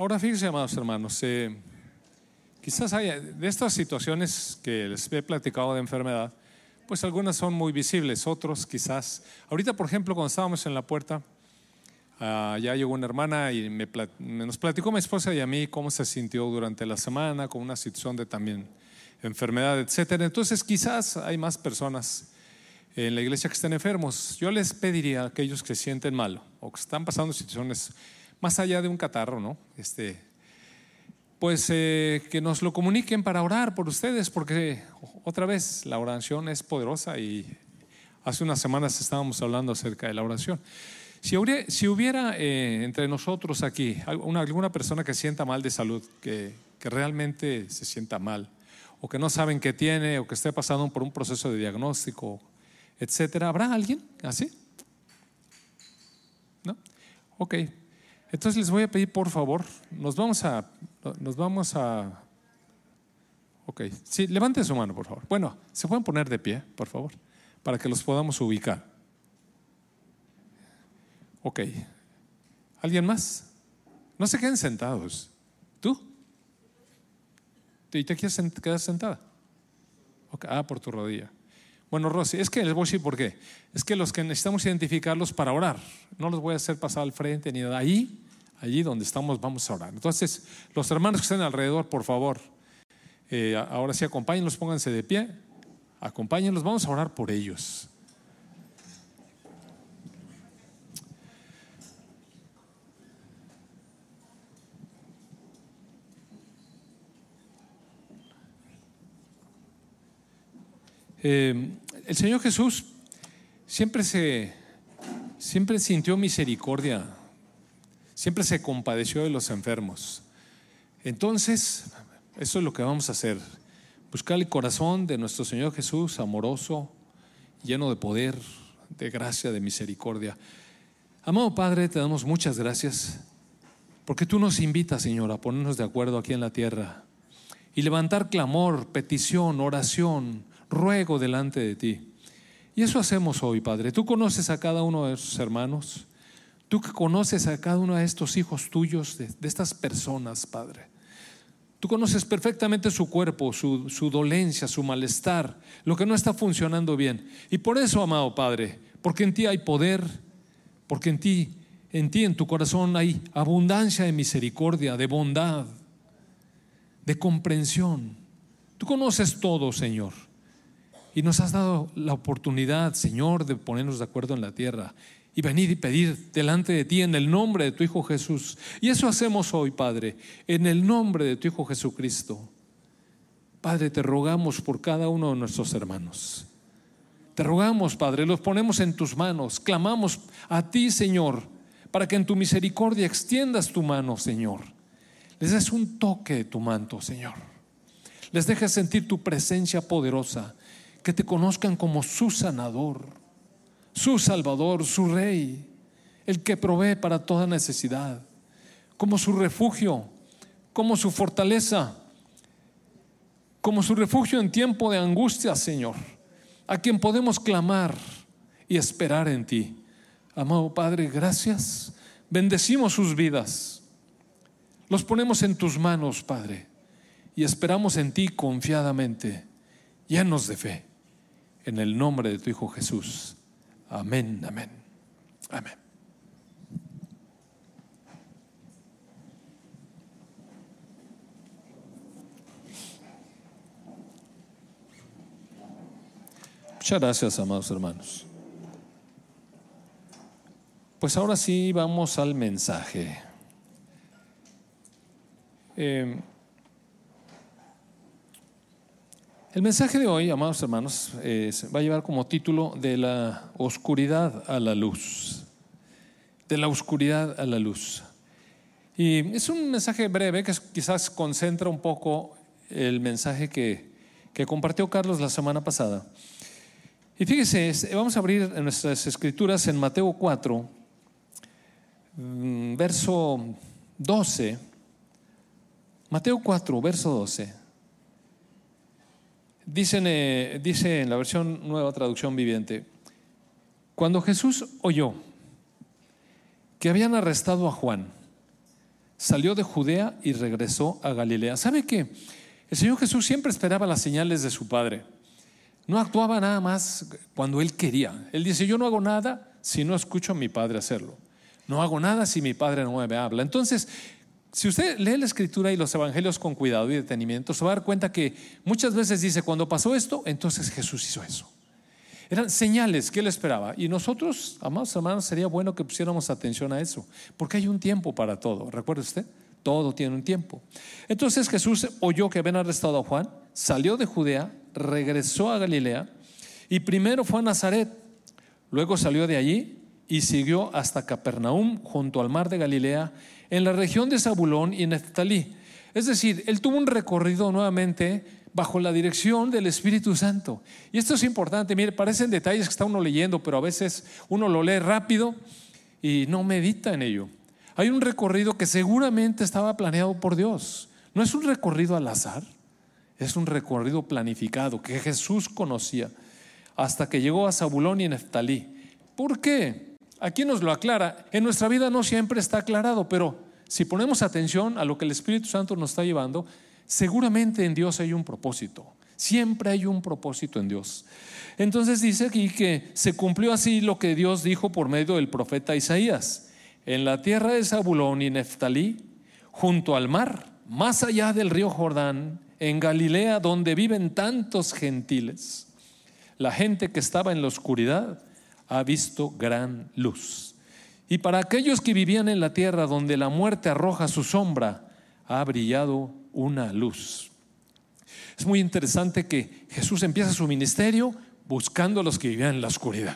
Ahora fíjense, amados hermanos, quizás haya de estas situaciones que les he platicado de enfermedad, pues algunas son muy visibles, otros quizás. Ahorita, por ejemplo, cuando estábamos en la puerta, ya llegó una hermana y nos platicó mi esposa y a mí cómo se sintió durante la semana, con una situación de también enfermedad, etcétera. Entonces quizás hay más personas en la iglesia que estén enfermos. Yo les pediría a aquellos que se sienten mal o que están pasando situaciones más allá de un catarro, ¿no? Pues que nos lo comuniquen para orar por ustedes, porque otra vez la oración es poderosa y hace unas semanas estábamos hablando acerca de la oración. Si hubiera entre nosotros aquí alguna persona que sienta mal de salud, que realmente se sienta mal, o que no saben qué tiene, o que esté pasando por un proceso de diagnóstico, etcétera, ¿habrá alguien así? ¿No? Ok. Entonces les voy a pedir, por favor, nos vamos a ok, sí, levanten su mano, por favor. Bueno, ¿se pueden poner de pie, por favor? Para que los podamos ubicar. Ok. ¿Alguien más? No se queden sentados. ¿Tú? ¿Y te quieres quedar sentada? Okay. Por tu rodilla. Bueno, Rosy, es que les voy a decir por qué. Es que los que necesitamos identificarlos para orar, no los voy a hacer pasar al frente ni nada. Allí donde estamos vamos a orar. Entonces, los hermanos que estén alrededor, por favor, ahora sí acompáñenlos, pónganse de pie, acompáñenlos, vamos a orar por ellos. El Señor Jesús siempre sintió misericordia, siempre se compadeció de los enfermos. Entonces, eso es lo que vamos a hacer: buscar el corazón de nuestro Señor Jesús, amoroso, lleno de poder, de gracia, de misericordia. Amado Padre, te damos muchas gracias porque tú nos invitas, Señor, a ponernos de acuerdo aquí en la tierra y levantar clamor, petición, oración, ruego delante de ti. Y eso hacemos hoy, Padre. Tú conoces a cada uno de esos hermanos, tú que conoces a cada uno de estos hijos tuyos, de estas personas, Padre. Tú conoces perfectamente su cuerpo, su dolencia, su malestar, lo que no está funcionando bien. Y por eso, amado Padre, porque en ti hay poder, porque en ti, en tu corazón hay abundancia de misericordia, de bondad, de comprensión. Tú conoces todo, Señor. Y nos has dado la oportunidad, Señor, de ponernos de acuerdo en la tierra y venir y pedir delante de ti en el nombre de tu Hijo Jesús. Y eso hacemos hoy, Padre, en el nombre de tu Hijo Jesucristo. Padre, te rogamos por cada uno de nuestros hermanos. Te rogamos, Padre, los ponemos en tus manos. Clamamos a ti, Señor, para que en tu misericordia extiendas tu mano, Señor. Les des un toque de tu manto, Señor. Les dejes sentir tu presencia poderosa. Que te conozcan como su sanador, su salvador, su rey, el que provee para toda necesidad, como su refugio, como su fortaleza, como su refugio en tiempo de angustia, Señor, a quien podemos clamar y esperar en ti. Amado Padre, gracias. Bendecimos sus vidas, los ponemos en tus manos, Padre, y esperamos en ti confiadamente, llenos de fe. En el nombre de tu Hijo Jesús. Amén, amén, amén. Muchas gracias, amados hermanos. Pues ahora sí vamos al mensaje. El mensaje de hoy, amados hermanos, va a llevar como título de la oscuridad a la luz. De la oscuridad a la luz. Y es un mensaje breve que quizás concentra un poco el mensaje que compartió Carlos la semana pasada. Y fíjese, vamos a abrir nuestras escrituras en Mateo 4, verso 12. Mateo 4, verso 12. Dice en la versión Nueva Traducción Viviente: cuando Jesús oyó que habían arrestado a Juan, salió de Judea y regresó a Galilea. ¿Sabe qué? El Señor Jesús siempre esperaba las señales de su Padre. No actuaba nada más cuando Él quería. Él dice: yo no hago nada si no escucho a mi Padre hacerlo. No hago nada si mi Padre no me habla. Entonces, si usted lee la Escritura y los Evangelios con cuidado y detenimiento, se va a dar cuenta que muchas veces dice: cuando pasó esto, entonces Jesús hizo eso. Eran señales que Él esperaba. Y nosotros, amados hermanos, sería bueno que pusiéramos atención a eso, porque hay un tiempo para todo. ¿Recuerda usted? Todo tiene un tiempo. Entonces Jesús oyó que habían arrestado a Juan, salió de Judea, regresó a Galilea y primero fue a Nazaret. Luego salió de allí y siguió hasta Capernaum, junto al mar de Galilea, en la región de Zabulón y Neftalí. Es decir, Él tuvo un recorrido nuevamente bajo la dirección del Espíritu Santo. Y esto es importante. Mire, parecen detalles que está uno leyendo, pero a veces uno lo lee rápido y no medita en ello. Hay un recorrido que seguramente estaba planeado por Dios. No es un recorrido al azar, es un recorrido planificado que Jesús conocía, hasta que llegó a Zabulón y Neftalí. ¿Por qué? Aquí nos lo aclara. En nuestra vida no siempre está aclarado, pero si ponemos atención a lo que el Espíritu Santo nos está llevando, seguramente en Dios hay un propósito. Siempre hay un propósito en Dios. Entonces dice aquí que se cumplió así lo que Dios dijo por medio del profeta Isaías: en la tierra de Zabulón y Neftalí, junto al mar, más allá del río Jordán, en Galilea, donde viven tantos gentiles, la gente que estaba en la oscuridad ha visto gran luz. Y para aquellos que vivían en la tierra donde la muerte arroja su sombra, ha brillado una luz. Es muy interesante que Jesús empieza su ministerio buscando a los que vivían en la oscuridad.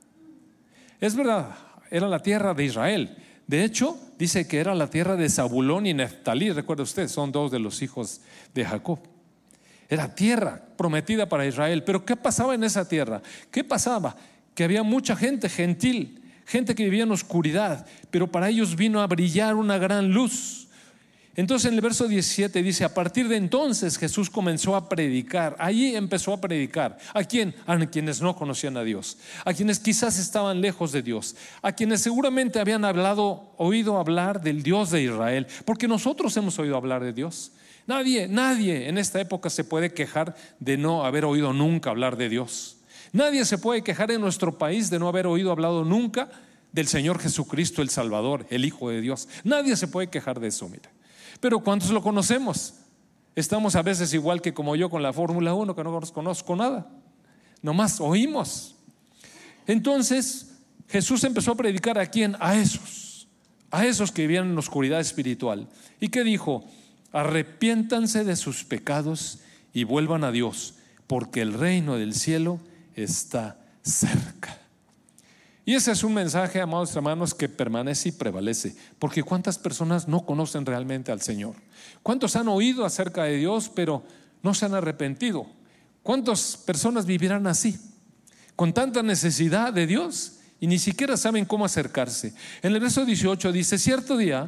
Es verdad, era la tierra de Israel. De hecho, dice que era la tierra de Zabulón y Neftalí. Recuerda usted, son dos de los hijos de Jacob. Era tierra prometida para Israel. Pero ¿qué pasaba en esa tierra? ¿Qué pasaba? Que había mucha gente gentil, gente que vivía en oscuridad, pero para ellos vino a brillar una gran luz. Entonces en el verso 17 dice: a partir de entonces Jesús comenzó a predicar. Allí empezó a predicar. ¿A quién? A quienes no conocían a Dios, a quienes quizás estaban lejos de Dios, a quienes seguramente habían oído hablar del Dios de Israel, porque nosotros hemos oído hablar de Dios. Nadie en esta época se puede quejar de no haber oído nunca hablar de Dios. Nadie se puede quejar en nuestro país de no haber oído hablado nunca del Señor Jesucristo, el Salvador, el Hijo de Dios. Nadie se puede quejar de eso, mira. Pero ¿cuántos lo conocemos? Estamos a veces igual que como yo con la Fórmula 1, que no conozco nada, nomás oímos. Entonces Jesús empezó a predicar ¿a quién? A esos que vivían en la oscuridad espiritual. ¿Y qué dijo? Arrepiéntanse de sus pecados y vuelvan a Dios, porque el reino del cielo está cerca. Y ese es un mensaje, amados hermanos, que permanece y prevalece, porque ¿cuántas personas no conocen realmente al Señor? ¿Cuántos han oído acerca de Dios pero no se han arrepentido? ¿Cuántas personas vivirán así, con tanta necesidad de Dios y ni siquiera saben cómo acercarse? En el verso 18 dice: cierto día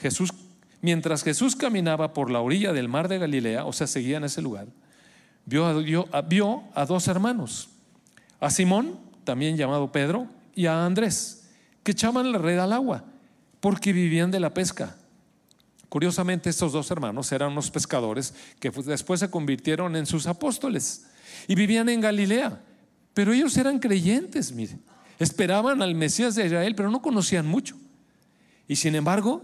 mientras Jesús caminaba por la orilla del mar de Galilea, o sea, seguía en ese lugar, vio a dos hermanos, a Simón, también llamado Pedro, y a Andrés, que echaban la red al agua porque vivían de la pesca. Curiosamente, estos dos hermanos eran unos pescadores que después se convirtieron en sus apóstoles y vivían en Galilea, pero ellos eran creyentes, miren, esperaban al Mesías de Israel, pero no conocían mucho. Y sin embargo,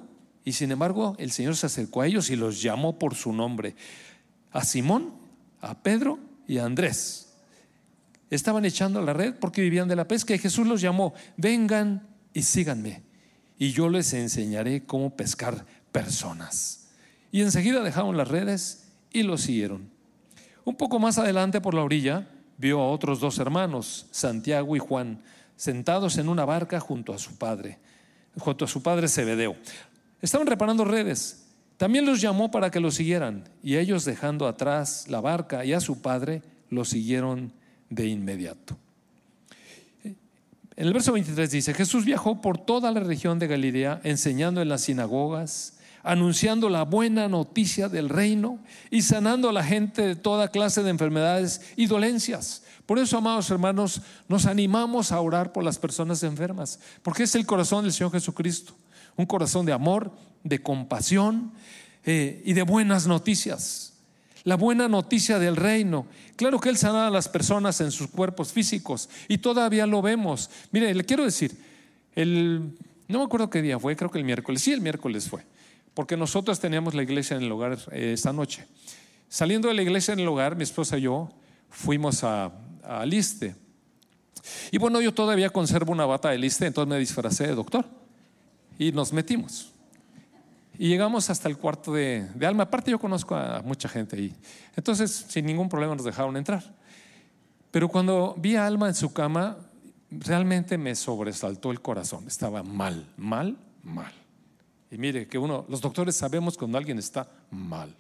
el Señor se acercó a ellos y los llamó por su nombre: a Simón, a Pedro y a Andrés. Estaban echando la red porque vivían de la pesca y Jesús los llamó: vengan y síganme y yo les enseñaré cómo pescar personas. Y enseguida dejaron las redes y los siguieron. Un poco más adelante, por la orilla, vio a otros dos hermanos, Santiago y Juan, sentados en una barca junto a su padre Zebedeo. Estaban reparando redes. También los llamó para que los siguieran, y ellos, dejando atrás la barca y a su padre, los siguieron de inmediato. En el verso 23 dice: Jesús viajó por toda la región de Galilea, enseñando en las sinagogas, anunciando la buena noticia del reino y sanando a la gente de toda clase de enfermedades y dolencias. Por eso, amados hermanos, nos animamos a orar por las personas enfermas, porque es el corazón del Señor Jesucristo, un corazón de amor, de compasión y de buenas noticias. La buena noticia del reino. Claro que Él sana a las personas en sus cuerpos físicos y todavía lo vemos. Mire, le quiero decir, no me acuerdo qué día fue, creo que el miércoles. Sí, el miércoles fue, porque nosotros teníamos la iglesia en el hogar esta noche. Saliendo de la iglesia en el hogar, mi esposa y yo fuimos a Liste. Y bueno, yo todavía conservo una bata de Liste, entonces me disfracé de doctor y nos metimos. Y llegamos hasta el cuarto de Alma. Aparte yo conozco a mucha gente ahí. Entonces sin ningún problema nos dejaron entrar. Pero cuando vi a Alma en su cama, realmente me sobresaltó el corazón. Estaba mal. Y mire que los doctores sabemos cuando alguien está mal.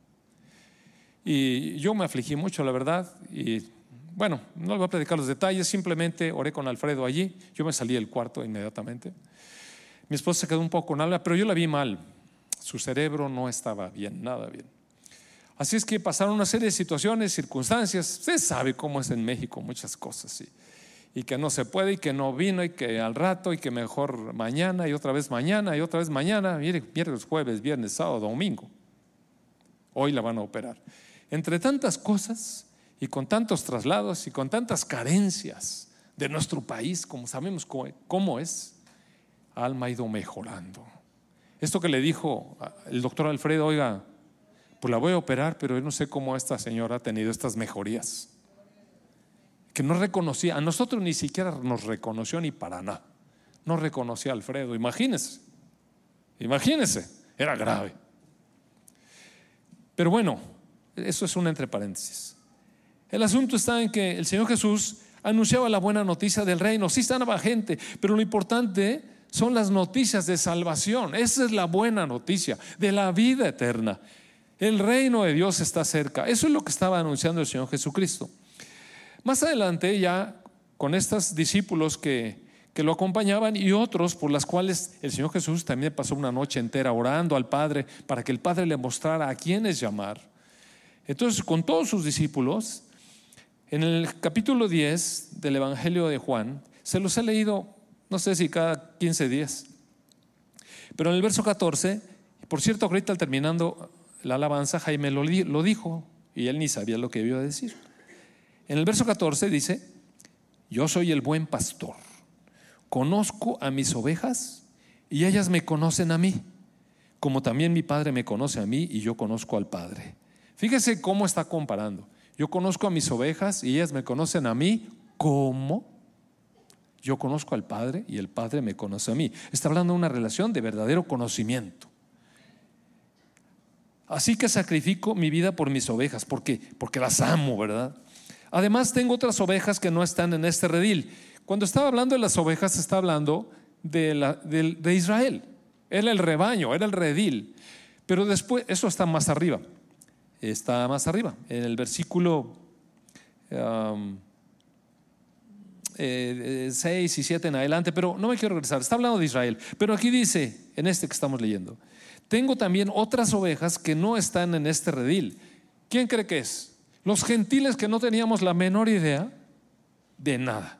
Y yo me afligí mucho, la verdad. Y bueno, no le voy a platicar los detalles. Simplemente oré con Alfredo allí. Yo me salí del cuarto inmediatamente. Mi esposa se quedó un poco con Alma, pero yo la vi mal. Su cerebro no estaba bien, nada bien. Así es que pasaron una serie de situaciones, circunstancias. Usted sabe cómo es en México, muchas cosas, y que no se puede, y que no vino, y que al rato, y que mejor mañana, y otra vez mañana, y otra vez mañana. Mire, miércoles, jueves, viernes, sábado, domingo. Hoy la van a operar. Entre tantas cosas, y con tantos traslados, y con tantas carencias de nuestro país, como sabemos cómo es, Alma ha ido mejorando. Esto que le dijo el doctor Alfredo, oiga, pues la voy a operar, pero yo no sé cómo esta señora ha tenido estas mejorías. Que no reconocía, a nosotros ni siquiera nos reconoció ni para nada. No reconocía a Alfredo, imagínense, era grave. Pero bueno, eso es un entre paréntesis. El asunto está en que el Señor Jesús anunciaba la buena noticia del reino. Sí sanaba gente, pero lo importante son las noticias de salvación. Esa es la buena noticia de la vida eterna. El reino de Dios está cerca. Eso es lo que estaba anunciando el Señor Jesucristo. Más adelante, ya con estos discípulos que lo acompañaban y otros por las cuales el Señor Jesús también pasó una noche entera orando al Padre para que el Padre le mostrara a quiénes llamar. Entonces, con todos sus discípulos, en el capítulo 10 del Evangelio de Juan, se los he leído, no sé si cada 15 días, pero en el verso 14, por cierto, ahorita terminando la alabanza, Jaime lo dijo y él ni sabía lo que iba a decir. En el verso 14 dice: yo soy el buen pastor, conozco a mis ovejas y ellas me conocen a mí, como también mi Padre me conoce a mí y yo conozco al Padre. Fíjese cómo está comparando. Yo conozco a mis ovejas y ellas me conocen a mí como yo conozco al Padre y el Padre me conoce a mí. Está hablando de una relación de verdadero conocimiento. Así que sacrifico mi vida por mis ovejas, porque las amo, ¿verdad? Además tengo otras ovejas que no están en este redil. Cuando estaba hablando de las ovejas, está hablando de Israel. Era el rebaño, era el redil. Pero después, eso está más arriba, en el versículo 6 y 7 en adelante, pero no me quiero regresar. Está hablando de Israel, pero aquí dice, en este que estamos leyendo: tengo también otras ovejas que no están en este redil. ¿Quién cree que es? Los gentiles, que no teníamos la menor idea de nada.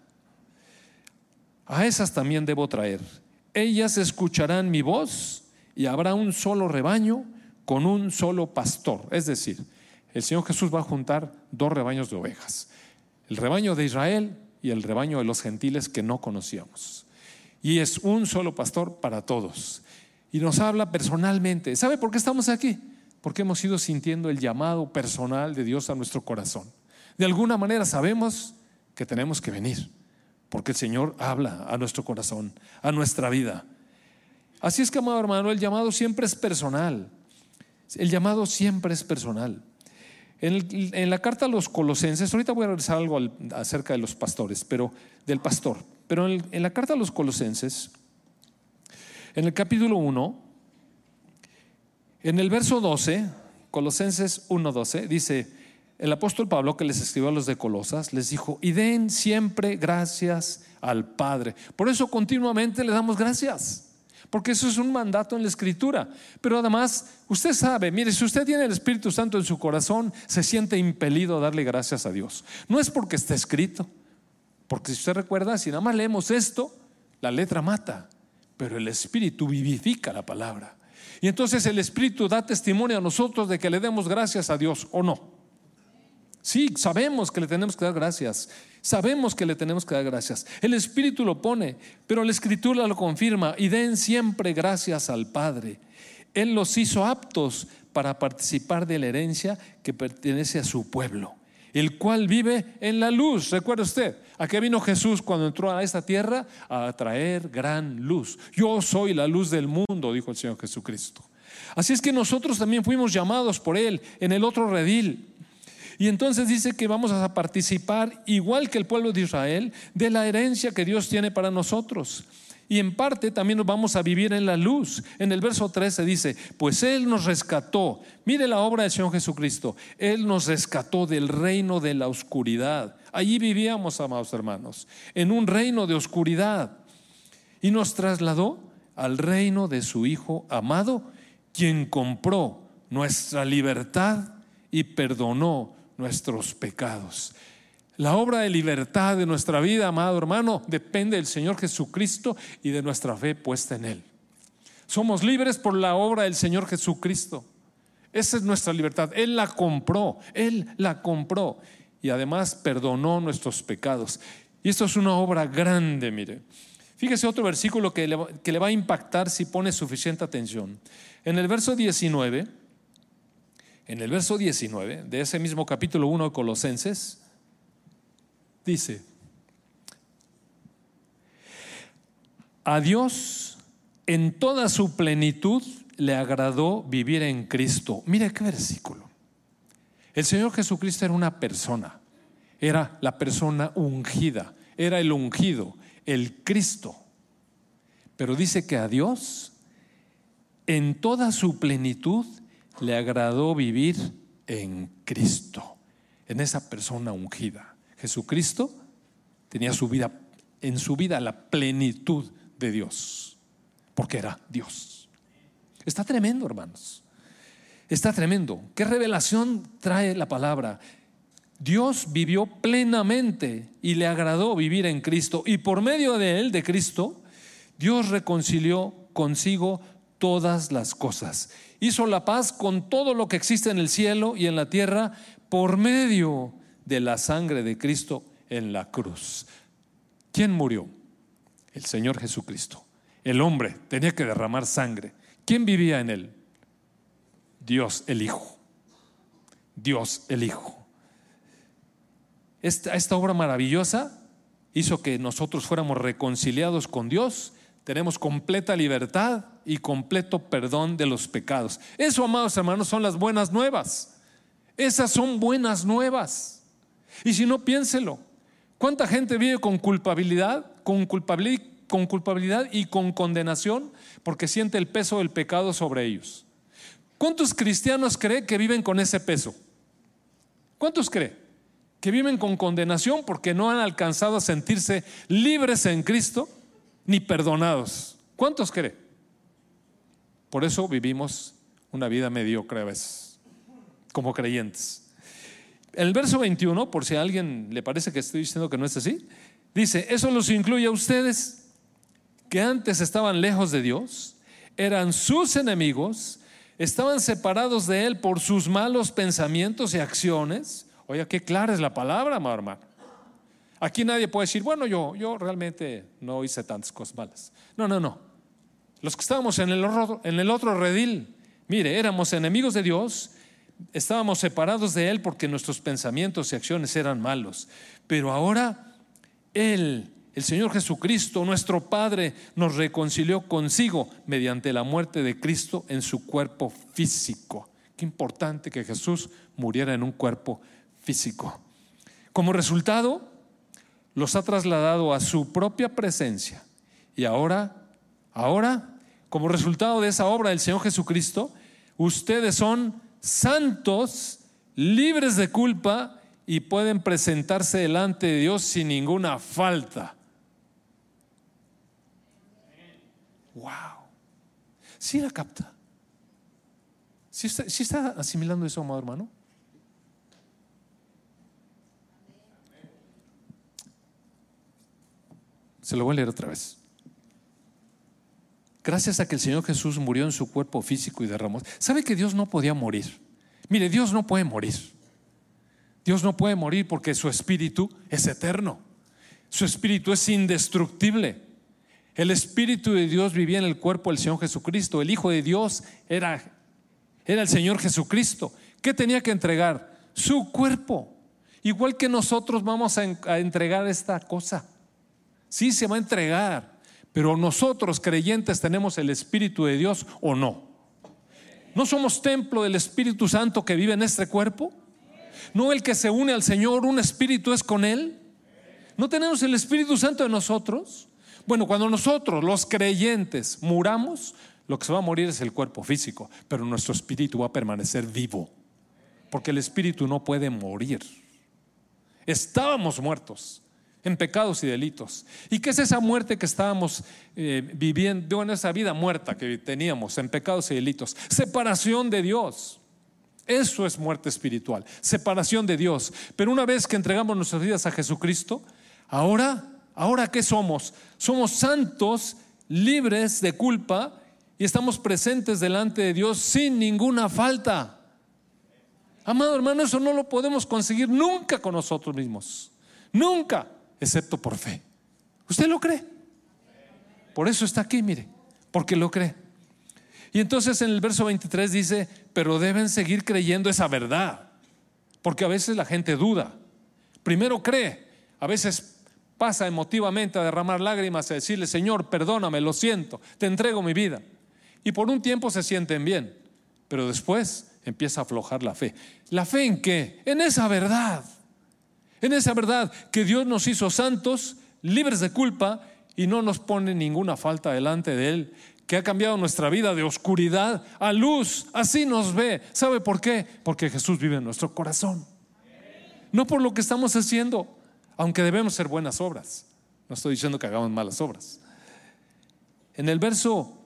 A esas también debo traer. Ellas escucharán mi voz y habrá un solo rebaño con un solo pastor. Es decir, el Señor Jesús va a juntar dos rebaños de ovejas: el rebaño de Israel y el rebaño de los gentiles que no conocíamos. Y es un solo pastor para todos. Y nos habla personalmente. ¿Sabe por qué estamos aquí? Porque hemos ido sintiendo el llamado personal de Dios a nuestro corazón. De alguna manera sabemos que tenemos que venir, porque el Señor habla a nuestro corazón, a nuestra vida. Así es que, amado hermano, el llamado siempre es personal. El llamado siempre es personal. En la carta a los Colosenses, ahorita voy a regresar algo acerca de los pastores, pero del pastor. Pero en la carta a los Colosenses, en el capítulo 1, en el verso 12, Colosenses 1:12, dice el apóstol Pablo, que les escribió a los de Colosas, les dijo: y den siempre gracias al Padre. Por eso continuamente le damos gracias, porque eso es un mandato en la Escritura. Pero además, usted sabe, mire, si usted tiene el Espíritu Santo en su corazón, se siente impelido a darle gracias a Dios. No es porque esté escrito, porque si usted recuerda, si nada más leemos esto, la letra mata, pero el Espíritu vivifica la palabra. Y entonces el Espíritu da testimonio a nosotros de que le demos gracias a Dios, ¿o no? Sí, sabemos que le tenemos que dar gracias. Sabemos que le tenemos que dar gracias. El Espíritu lo pone, pero la Escritura lo confirma. Y den siempre gracias al Padre. Él los hizo aptos para participar de la herencia que pertenece a su pueblo, el cual vive en la luz. Recuerda usted, ¿a qué vino Jesús cuando entró a esta tierra? A traer gran luz. Yo soy la luz del mundo, dijo el Señor Jesucristo. Así es que nosotros también fuimos llamados por Él en el otro redil. Y entonces dice que vamos a participar, igual que el pueblo de Israel, de la herencia que Dios tiene para nosotros. Y en parte también nos vamos a vivir en la luz. En el verso 13 dice, pues Él nos rescató. Mire la obra del Señor Jesucristo. Él nos rescató del reino de la oscuridad. Allí vivíamos, amados hermanos, en un reino de oscuridad. Y nos trasladó al reino de su Hijo amado, quien compró nuestra libertad y perdonó nuestros pecados. La obra de libertad de nuestra vida, amado hermano, depende del Señor Jesucristo y de nuestra fe puesta en Él. Somos libres por la obra del Señor Jesucristo. Esa es nuestra libertad. Él la compró y además perdonó nuestros pecados. Y esto es una obra grande, mire. Fíjese otro versículo que le va a impactar si pone suficiente atención. En el verso 19 de ese mismo capítulo 1 de Colosenses, dice: a Dios en toda su plenitud le agradó vivir en Cristo. Mire qué versículo. El Señor Jesucristo era una persona, era la persona ungida, era el ungido, el Cristo. Pero dice que a Dios en toda su plenitud le agradó vivir en Cristo, en esa persona ungida. Jesucristo tenía en su vida la plenitud de Dios, porque era Dios. Está tremendo, hermanos. Está tremendo. ¿Qué revelación trae la palabra? Dios vivió plenamente y le agradó vivir en Cristo, y por medio de Él, de Cristo, Dios reconcilió consigo todas las cosas. Hizo la paz con todo lo que existe en el cielo y en la tierra por medio de la sangre de Cristo en la cruz. ¿Quién murió? El Señor Jesucristo. El hombre tenía que derramar sangre. ¿Quién vivía en él? Dios el Hijo. Dios el Hijo. Esta obra maravillosa hizo que nosotros fuéramos reconciliados con Dios. Tenemos completa libertad y completo perdón de los pecados. Eso, amados hermanos, son las buenas nuevas. Esas son buenas nuevas. Y si no, piénselo. ¿Cuánta gente vive con culpabilidad y con condenación porque siente el peso del pecado sobre ellos? ¿Cuántos cristianos cree que viven con ese peso? ¿Cuántos cree que viven con condenación porque no han alcanzado a sentirse libres en Cristo ni perdonados? ¿Cuántos cree? Por eso vivimos una vida mediocre a veces, como creyentes. El verso 21, por si a alguien le parece que estoy diciendo que no es así, dice: eso los incluye a ustedes, que antes estaban lejos de Dios, eran sus enemigos, estaban separados de Él por sus malos pensamientos y acciones. Oiga, qué clara es la palabra, amado hermano. Aquí nadie puede decir, bueno, yo realmente no hice tantas cosas malas. No. Los que estábamos en el otro redil, mire, éramos enemigos de Dios, estábamos separados de Él porque nuestros pensamientos y acciones eran malos. Pero ahora Él, el Señor Jesucristo, nuestro Padre, nos reconcilió consigo mediante la muerte de Cristo en su cuerpo físico. Qué importante que Jesús muriera en un cuerpo físico. Como resultado, los ha trasladado a su propia presencia. Y ahora, como resultado de esa obra del Señor Jesucristo, ustedes son santos, libres de culpa y pueden presentarse delante de Dios sin ninguna falta. Wow. ¿Sí la capta? ¿Sí está asimilando eso, amado hermano? Se lo voy a leer otra vez. gracias a que el Señor Jesús murió en su cuerpo físico y derramó. ¿Sabe que Dios no podía morir? Mire, Dios no puede morir. Dios no puede morir porque su espíritu es eterno. Su espíritu es indestructible. El Espíritu de Dios vivía en el cuerpo del Señor Jesucristo. El Hijo de Dios era el Señor Jesucristo. ¿Qué tenía que entregar? Su cuerpo. Igual que nosotros vamos a entregar esta cosa. Sí, se va a entregar. Pero nosotros, creyentes, ¿tenemos el Espíritu de Dios o no? ¿No somos templo del Espíritu Santo que vive en este cuerpo? ¿No el que se une al Señor, un espíritu es con Él? ¿No tenemos el Espíritu Santo en nosotros? Bueno, cuando nosotros, los creyentes, muramos, lo que se va a morir es el cuerpo físico, pero nuestro espíritu va a permanecer vivo, porque el espíritu no puede morir. Estábamos muertos en pecados y delitos. ¿Y qué es esa muerte que estábamos viviendo, en esa vida muerta que teníamos en pecados y delitos? Separación de Dios. Eso es muerte espiritual, separación de Dios. Pero una vez que entregamos nuestras vidas a Jesucristo, ahora ¿qué somos? Somos santos, libres de culpa, y estamos presentes delante de Dios sin ninguna falta. Amado hermano, eso no lo podemos conseguir nunca con nosotros mismos. Nunca, excepto por fe. ¿Usted lo cree? Por eso está aquí, mire, porque lo cree. Y entonces en el verso 23 dice, pero deben seguir creyendo esa verdad, porque a veces la gente duda. Primero cree, a veces pasa emotivamente a derramar lágrimas, a decirle, Señor, perdóname, lo siento, te entrego mi vida. Y por un tiempo se sienten bien, pero después empieza a aflojar la fe. ¿La fe en qué? En esa verdad que Dios nos hizo santos, libres de culpa, y no nos pone ninguna falta delante de Él, que ha cambiado nuestra vida de oscuridad a luz. Así nos ve. ¿Sabe por qué? Porque Jesús vive en nuestro corazón, no por lo que estamos haciendo, aunque debemos hacer buenas obras. No estoy diciendo que hagamos malas obras. En el verso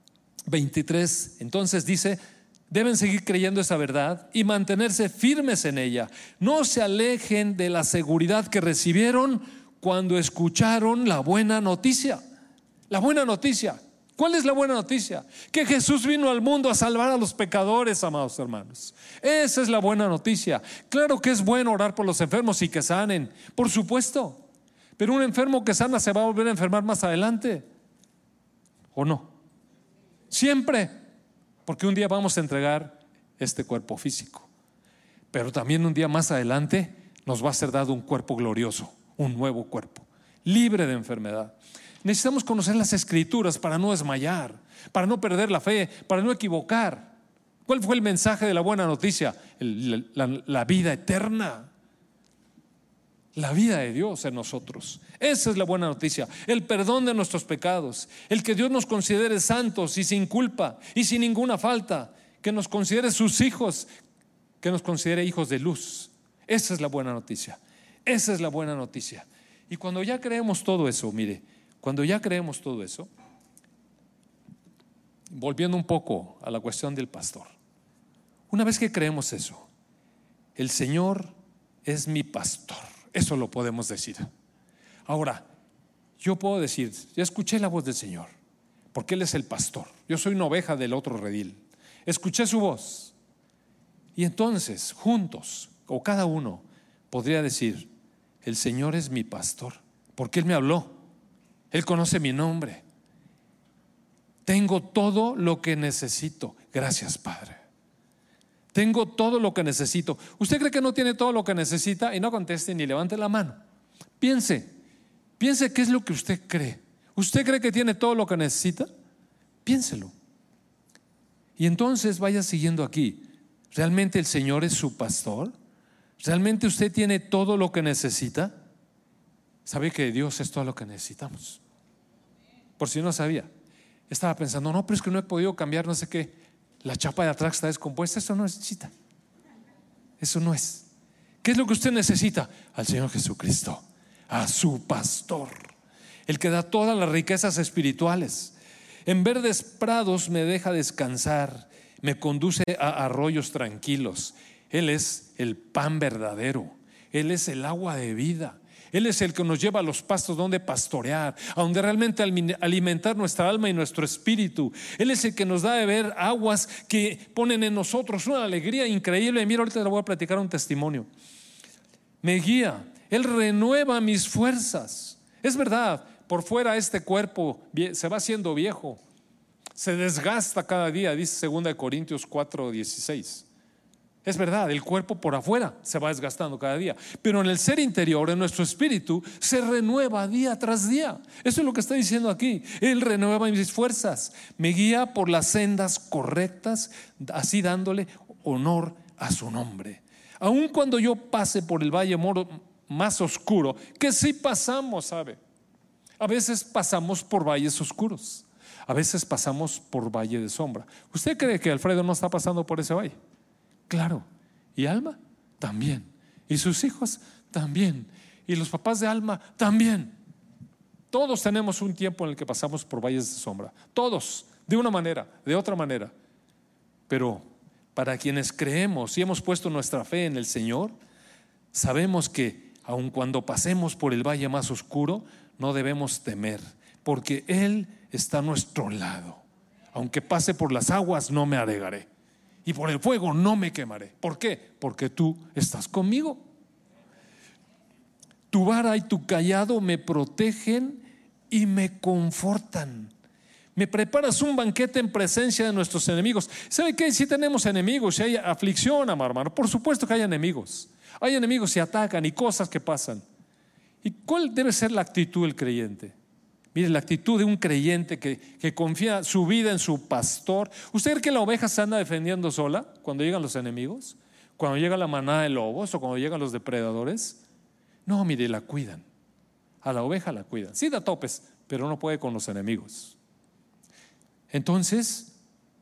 23 entonces dice, deben seguir creyendo esa verdad y mantenerse firmes en ella. No se alejen de la seguridad que recibieron cuando escucharon la buena noticia. La buena noticia. ¿Cuál es la buena noticia? Que Jesús vino al mundo a salvar a los pecadores, amados hermanos. Esa es la buena noticia. Claro que es bueno orar por los enfermos y que sanen, por supuesto. Pero un enfermo que sana se va a volver a enfermar más adelante, ¿o no? Siempre. Porque un día vamos a entregar este cuerpo físico, pero también un día más adelante nos va a ser dado un cuerpo glorioso, un nuevo cuerpo, libre de enfermedad. Necesitamos conocer las Escrituras para no desmayar, para no perder la fe, para no equivocar. ¿Cuál fue el mensaje de la buena noticia? La vida eterna, la vida de Dios en nosotros. Esa es la buena noticia, el perdón de nuestros pecados, el que Dios nos considere santos y sin culpa y sin ninguna falta, que nos considere sus hijos, que nos considere hijos de luz. Esa es la buena noticia, esa es la buena noticia. Y cuando ya creemos todo eso, mire, cuando ya creemos todo eso, volviendo un poco a la cuestión del pastor, una vez que creemos eso, el Señor es mi pastor, eso lo podemos decir. Ahora, yo puedo decir, ya escuché la voz del Señor, porque Él es el pastor, yo soy una oveja del otro redil, escuché su voz, y entonces juntos, o cada uno, podría decir, el Señor es mi pastor, porque Él me habló, Él conoce mi nombre, tengo todo lo que necesito. Gracias, Padre. Tengo todo lo que necesito. ¿Usted cree que no tiene todo lo que necesita? Y no conteste ni levante la mano. Piense qué es lo que usted cree. ¿Usted cree que tiene todo lo que necesita? Piénselo. Y entonces vaya siguiendo aquí. ¿Realmente el Señor es su pastor? ¿Realmente usted tiene todo lo que necesita? ¿Sabe que Dios es todo lo que necesitamos? Por si no sabía. Estaba pensando, no, pero es que no he podido cambiar no sé qué. La chapa de atrás está descompuesta. Eso no necesita. Eso no es. ¿Qué es lo que usted necesita? Al Señor Jesucristo, a su pastor, el que da todas las riquezas espirituales. En verdes prados me deja descansar, me conduce a arroyos tranquilos. Él es el pan verdadero, Él es el agua de vida, Él es el que nos lleva a los pastos donde pastorear, a donde realmente alimentar nuestra alma y nuestro espíritu. Él es el que nos da de beber aguas que ponen en nosotros una alegría increíble. Mira, ahorita le voy a platicar un testimonio. Me guía, Él renueva mis fuerzas. Es verdad, por fuera este cuerpo se va haciendo viejo, se desgasta cada día, dice 2 Corintios 4:16. Es verdad, el cuerpo por afuera se va desgastando cada día, pero en el ser interior, en nuestro espíritu, se renueva día tras día. Eso es lo que está diciendo aquí. Él renueva mis fuerzas, me guía por las sendas correctas, así dándole honor a su nombre. Aun cuando yo pase por el valle más oscuro, que sí pasamos, ¿sabe? A veces pasamos por valles oscuros, a veces pasamos por valle de sombra. ¿Usted cree que Alfredo no está pasando por ese valle? Claro. ¿Y Alma? También. ¿Y sus hijos? También. ¿Y los papás de Alma? También. Todos tenemos un tiempo en el que pasamos por valles de sombra. Todos, de una manera, de otra manera. Pero para quienes creemos y hemos puesto nuestra fe en el Señor, sabemos que aun cuando pasemos por el valle más oscuro, no debemos temer, porque Él está a nuestro lado. Aunque pase por las aguas, no me anegaré, y por el fuego no me quemaré. ¿Por qué? Porque tú estás conmigo. Tu vara y tu cayado me protegen y me confortan. Me preparas un banquete en presencia de nuestros enemigos. ¿Sabe qué? Si tenemos enemigos, si hay aflicción, hermano, por supuesto que hay enemigos. Hay enemigos que atacan y cosas que pasan. ¿Y cuál debe ser la actitud del creyente? Mire, la actitud de un creyente que confía su vida en su pastor. ¿Usted cree que la oveja se anda defendiendo sola cuando llegan los enemigos? ¿Cuando llega la manada de lobos o cuando llegan los depredadores? No, mire, la cuidan. A la oveja la cuidan. Sí da topes, pero no puede con los enemigos. Entonces,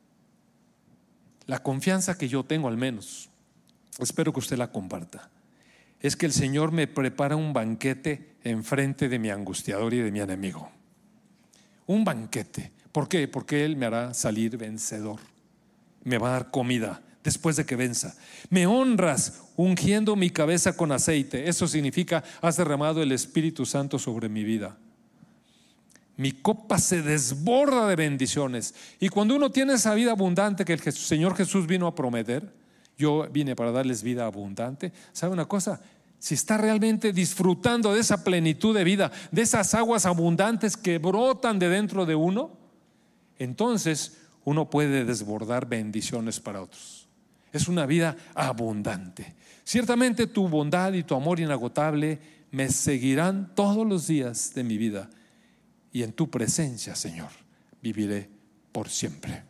la confianza que yo tengo, al menos, espero que usted la comparta, es que el Señor me prepara un banquete enfrente de mi angustiador y de mi enemigo. Un banquete. ¿Por qué? Porque Él me hará salir vencedor. Me va a dar comida después de que venza. Me honras ungiendo mi cabeza con aceite. Eso significa, has derramado el Espíritu Santo sobre mi vida. Mi copa se desborda de bendiciones. Y cuando uno tiene esa vida abundante que el Señor Jesús vino a prometer, yo vine para darles vida abundante. ¿Sabe una cosa? Si está realmente disfrutando de esa plenitud de vida, de esas aguas abundantes que brotan de dentro de uno, entonces uno puede desbordar bendiciones para otros. Es una vida abundante. Ciertamente tu bondad y tu amor inagotable me seguirán todos los días de mi vida, y en tu presencia, Señor, viviré por siempre.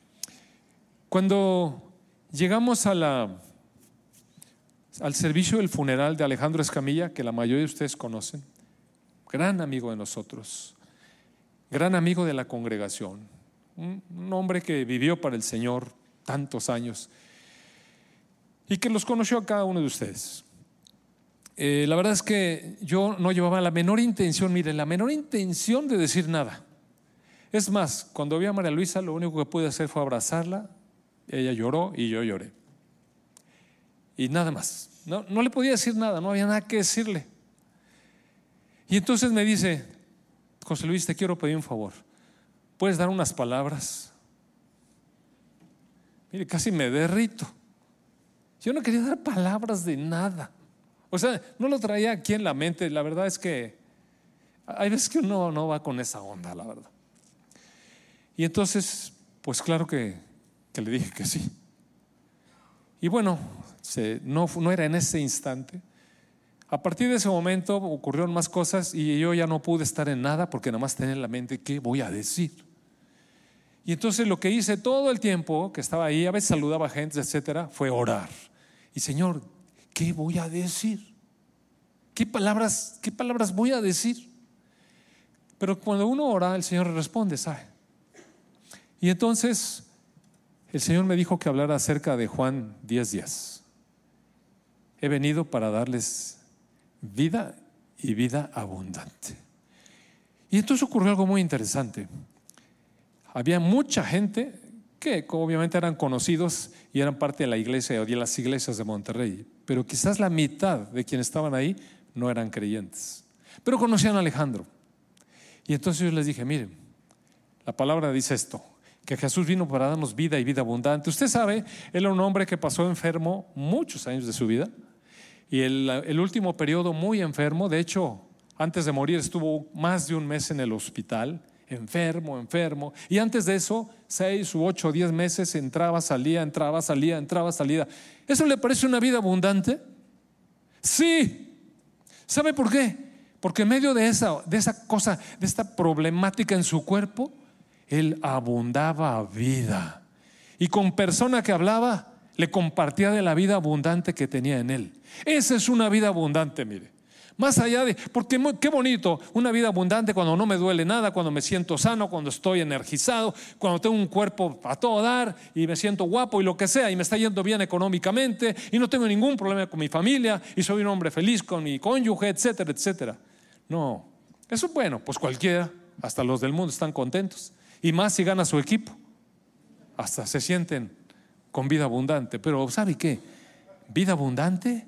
Cuando llegamos al servicio del funeral de Alejandro Escamilla, que la mayoría de ustedes conocen, gran amigo de nosotros, gran amigo de la congregación, un hombre que vivió para el Señor tantos años y que los conoció a cada uno de ustedes. La verdad es que yo no llevaba la menor intención, miren, la menor intención de decir nada. Es más, cuando vi a María Luisa, lo único que pude hacer fue abrazarla. Ella lloró y yo lloré. Y nada más. No le podía decir nada, no había nada que decirle. Y entonces me dice: José Luis, te quiero pedir un favor. ¿Puedes dar unas palabras? Mire, casi me derrito. Yo no quería dar palabras de nada. O sea, no lo traía aquí en la mente. La verdad es que hay veces que uno no va con esa onda, la verdad. Y entonces, pues claro que le dije que sí. Y bueno, no era en ese instante. A partir de ese momento ocurrieron más cosas y yo ya no pude estar en nada porque nada más tenía en la mente qué voy a decir. Y entonces lo que hice todo el tiempo que estaba ahí, a veces saludaba a gente, etcétera, fue orar. Y Señor, ¿qué voy a decir? ¿Qué palabras voy a decir? Pero cuando uno ora, el Señor responde, ¿sabe? Y entonces el Señor me dijo que hablara acerca de Juan 10:10. He venido para darles vida y vida abundante. Y entonces ocurrió algo muy interesante. Había mucha gente que obviamente eran conocidos y eran parte de la iglesia o de las iglesias de Monterrey, pero quizás la mitad de quienes estaban ahí no eran creyentes, pero conocían a Alejandro. Y entonces yo les dije, miren, la palabra dice esto, que Jesús vino para darnos vida y vida abundante. Usted sabe, él era un hombre que pasó enfermo muchos años de su vida, y el último periodo muy enfermo. De hecho, antes de morir estuvo más de un mes en el hospital, enfermo. Y antes de eso, 6 u 8 o 10 meses entraba, salía. ¿Eso le parece una vida abundante? Sí. ¿Sabe por qué? Porque en medio de esa cosa, de esta problemática en su cuerpo, él abundaba vida. Y con persona que hablaba, le compartía de la vida abundante que tenía en él. Esa es una vida abundante, mire. Más allá de, porque qué bonito, una vida abundante cuando no me duele nada, cuando me siento sano, cuando estoy energizado, cuando tengo un cuerpo a todo dar y me siento guapo y lo que sea, y me está yendo bien económicamente y no tengo ningún problema con mi familia y soy un hombre feliz con mi cónyuge, etcétera, etcétera. No, eso es bueno, pues cualquiera, hasta los del mundo están contentos, y más si gana su equipo, hasta se sienten con vida abundante. Pero ¿sabe qué? Vida abundante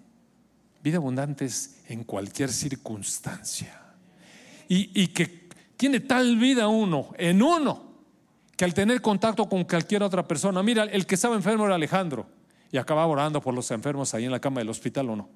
es en cualquier circunstancia. Y que tiene tal vida uno, que al tener contacto con cualquier otra persona. Mira, el que estaba enfermo era Alejandro, y acababa orando por los enfermos ahí en la cama del hospital, ¿o no?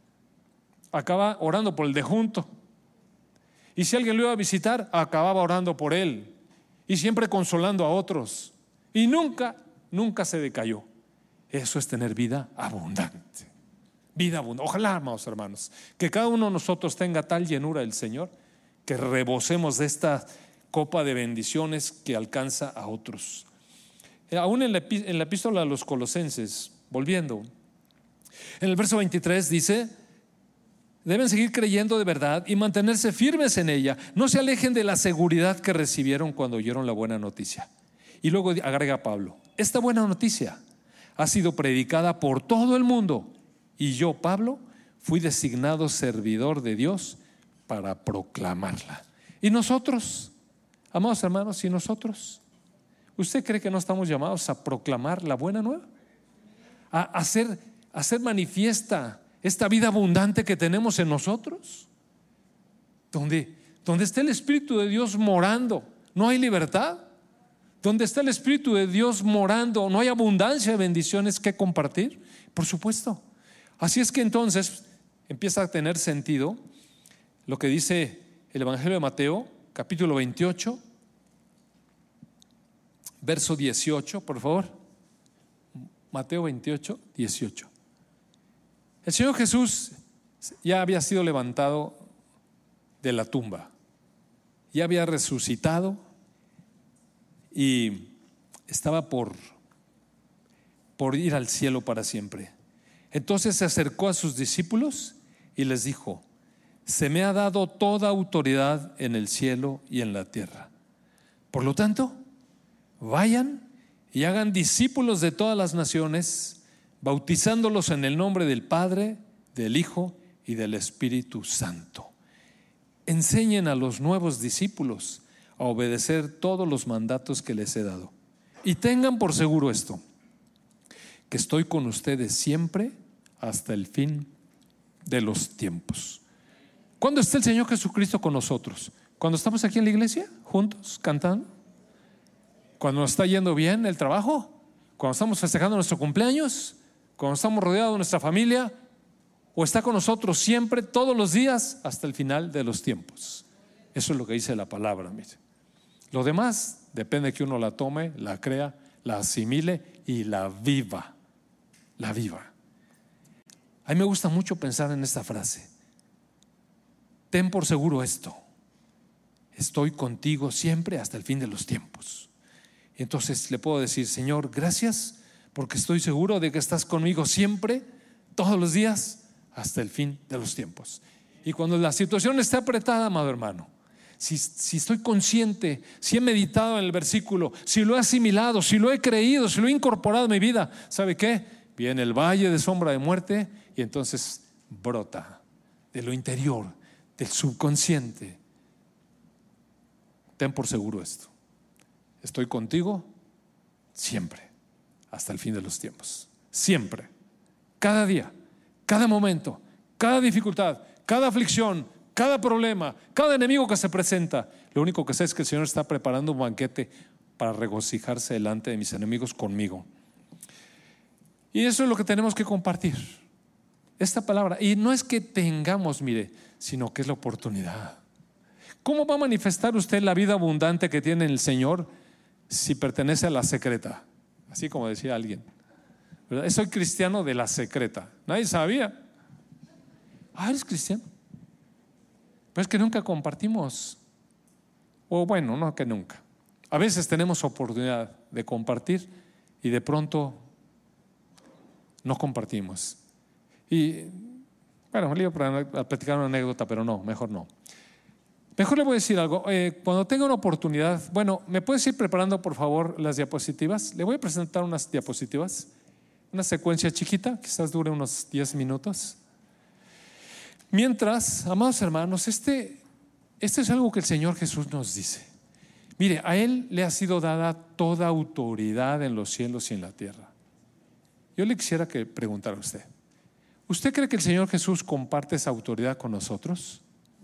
Acaba orando por el de junto. Y si alguien lo iba a visitar, acababa orando por él, y siempre consolando a otros. Y nunca se decayó. Eso es tener vida abundante. Vida abundante. Ojalá, amados hermanos, que cada uno de nosotros tenga tal llenura del Señor que rebosemos de esta copa de bendiciones que alcanza a otros. Aún en la epístola a los Colosenses, volviendo, en el verso 23 dice: deben seguir creyendo de verdad y mantenerse firmes en ella. No se alejen de la seguridad que recibieron cuando oyeron la buena noticia. Y luego agrega Pablo: esta buena noticia ha sido predicada por todo el mundo, y yo, Pablo, fui designado servidor de Dios para proclamarla. ¿Y nosotros, amados hermanos, y nosotros? ¿Usted cree que no estamos llamados a proclamar la buena nueva? A hacer manifiesta esta vida abundante que tenemos en nosotros. Donde está el Espíritu de Dios morando, ¿no hay libertad? Donde está el Espíritu de Dios morando, ¿no hay abundancia de bendiciones que compartir? Por supuesto. Así es que entonces empieza a tener sentido lo que dice el Evangelio de Mateo, capítulo 28, verso 18, por favor. Mateo 28, 18. El Señor Jesús ya había sido levantado de la tumba, ya había resucitado y estaba por ir al cielo para siempre. Entonces se acercó a sus discípulos y les dijo: se me ha dado toda autoridad en el cielo y en la tierra. Por lo tanto, vayan y hagan discípulos de todas las naciones, bautizándolos en el nombre del Padre, del Hijo y del Espíritu Santo. Enseñen a los nuevos discípulos a obedecer todos los mandatos que les he dado. Y tengan por seguro esto, que estoy con ustedes siempre hasta el fin de los tiempos. ¿Cuándo está el Señor Jesucristo con nosotros? ¿Cuando estamos aquí en la iglesia, juntos, cantando? ¿Cuando nos está yendo bien el trabajo? ¿Cuando estamos festejando nuestro cumpleaños? ¿Cuando estamos rodeados de nuestra familia? ¿O está con nosotros siempre, todos los días, hasta el final de los tiempos? Eso es lo que dice la palabra. Mire. Lo demás depende de que uno la tome, la crea, la asimile y la viva. La viva. A mí me gusta mucho pensar en esta frase: ten por seguro esto, estoy contigo siempre hasta el fin de los tiempos. Y entonces le puedo decir: Señor, gracias, porque estoy seguro de que estás conmigo siempre, todos los días, hasta el fin de los tiempos. Y cuando la situación está apretada, amado hermano, si estoy consciente, si he meditado en el versículo, si lo he asimilado, si lo he creído, si lo he incorporado en mi vida, ¿sabe qué? Viene el valle de sombra de muerte y entonces brota de lo interior, del subconsciente: ten por seguro esto, estoy contigo siempre, hasta el fin de los tiempos. Siempre, cada día, cada momento, cada dificultad, cada aflicción, cada problema, cada enemigo que se presenta, lo único que sé es que el Señor está preparando un banquete para regocijarse delante de mis enemigos conmigo. Y eso es lo que tenemos que compartir, esta palabra. Y no es que tengamos, mire, sino que es la oportunidad. ¿Cómo va a manifestar usted la vida abundante que tiene el Señor si pertenece a la secreta? Así como decía alguien, ¿verdad? Soy cristiano de la secreta. Nadie sabía. ¿Eres cristiano? Pero es que nunca compartimos. O bueno, no que nunca. A veces tenemos oportunidad de compartir y de pronto no compartimos. Y bueno, le iba a platicar una anécdota, pero no, mejor no. Mejor le voy a decir algo. Cuando tenga una oportunidad, bueno, ¿me puedes ir preparando por favor las diapositivas? Le voy a presentar unas diapositivas, una secuencia chiquita, quizás dure unos 10 minutos. Mientras, amados hermanos, este es algo que el Señor Jesús nos dice. Mire, a Él le ha sido dada toda autoridad en los cielos y en la tierra. Yo le quisiera que preguntara a usted, ¿usted cree que el Señor Jesús comparte esa autoridad con nosotros?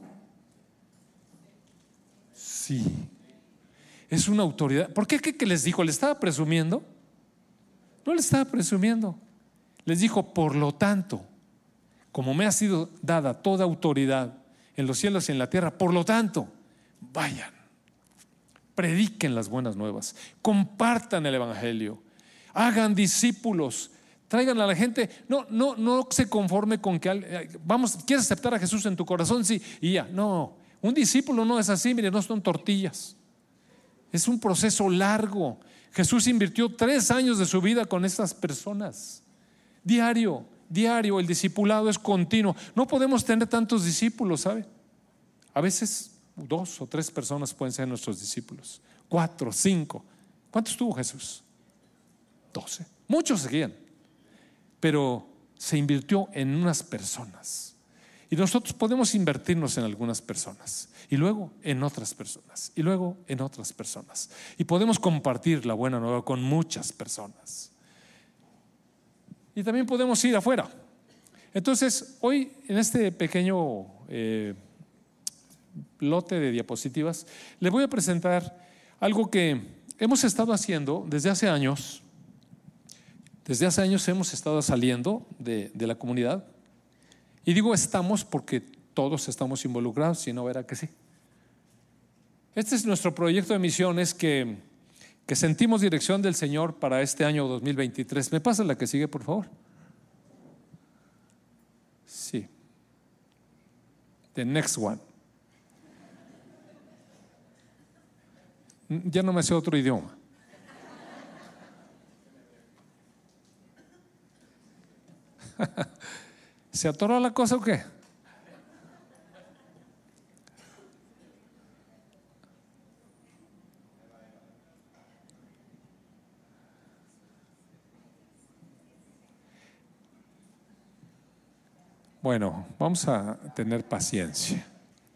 Sí. Es una autoridad. ¿Por qué? ¿Qué les dijo? ¿Le estaba presumiendo? No le estaba presumiendo. Les dijo, por lo tanto, como me ha sido dada toda autoridad en los cielos y en la tierra, por lo tanto, vayan, prediquen las buenas nuevas, compartan el evangelio, hagan discípulos, traigan a la gente. No se conforme con que vamos, ¿quieres aceptar a Jesús en tu corazón? Sí, y ya. No, un discípulo no es así, mire, no son tortillas. Es un proceso largo. Jesús invirtió 3 años de su vida con estas personas. Diario, el discipulado es continuo. No podemos tener tantos discípulos, ¿sabe? A veces 2 o 3 personas pueden ser nuestros discípulos. 4, 5. ¿Cuántos tuvo Jesús? 12. Muchos seguían, pero se invirtió en unas personas. Y nosotros podemos invertirnos en algunas personas y luego en otras personas y luego en otras personas. Y podemos compartir la buena nueva con muchas personas. Y también podemos ir afuera. Entonces, hoy en este pequeño lote de diapositivas, les voy a presentar algo que hemos estado haciendo desde hace años. Desde hace años hemos estado saliendo de la comunidad. Y digo estamos porque todos estamos involucrados, si no verá que sí. Este es nuestro proyecto de misiones que sentimos dirección del Señor para este año 2023. ¿Me pasa la que sigue, por favor? Sí. The next one. Ya no me sé otro idioma. ¿Se atoró la cosa o qué? Bueno, vamos a tener paciencia.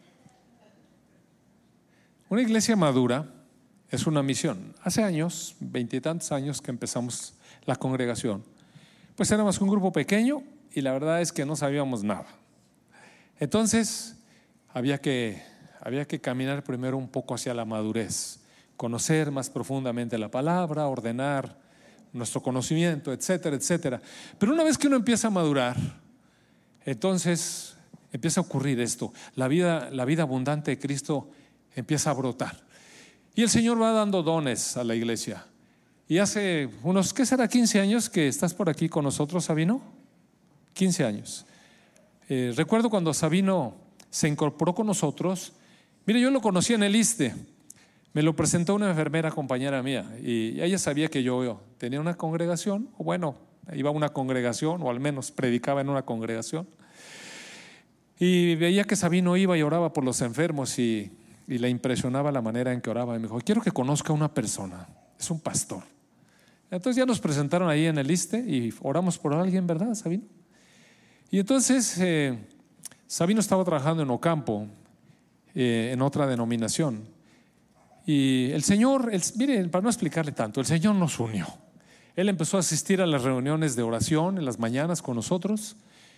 Una iglesia madura es una misión. Hace años, 20 y tantos años que empezamos la congregación, pues éramos un grupo pequeño y la verdad es que no sabíamos nada. Entonces había que caminar primero un poco hacia la madurez, conocer más profundamente la palabra, ordenar nuestro conocimiento, etcétera, etcétera. Pero una vez que uno empieza a madurar, entonces empieza a ocurrir esto. La vida abundante de Cristo empieza a brotar. Y el Señor va dando dones a la iglesia. Y hace unos, ¿qué será? 15 años que estás por aquí con nosotros, Sabino. 15 años. Recuerdo cuando Sabino se incorporó con nosotros. Mire, yo lo conocí en el ISSSTE. Me lo presentó una enfermera compañera mía. Y ella sabía que yo tenía una congregación, o bueno, iba a una congregación, o al menos predicaba en una congregación. Y veía que Sabino iba y oraba por los enfermos y le impresionaba la manera en que oraba. Y me dijo, quiero que conozca a una persona, es un pastor. Entonces ya nos presentaron ahí en el ISSSTE y oramos por alguien, ¿verdad, Sabino? Y entonces Sabino estaba trabajando en Ocampo, en otra denominación. Y el Señor, mire, para no explicarle tanto, el Señor nos unió. Él empezó a asistir a las reuniones de oración en las mañanas con nosotros.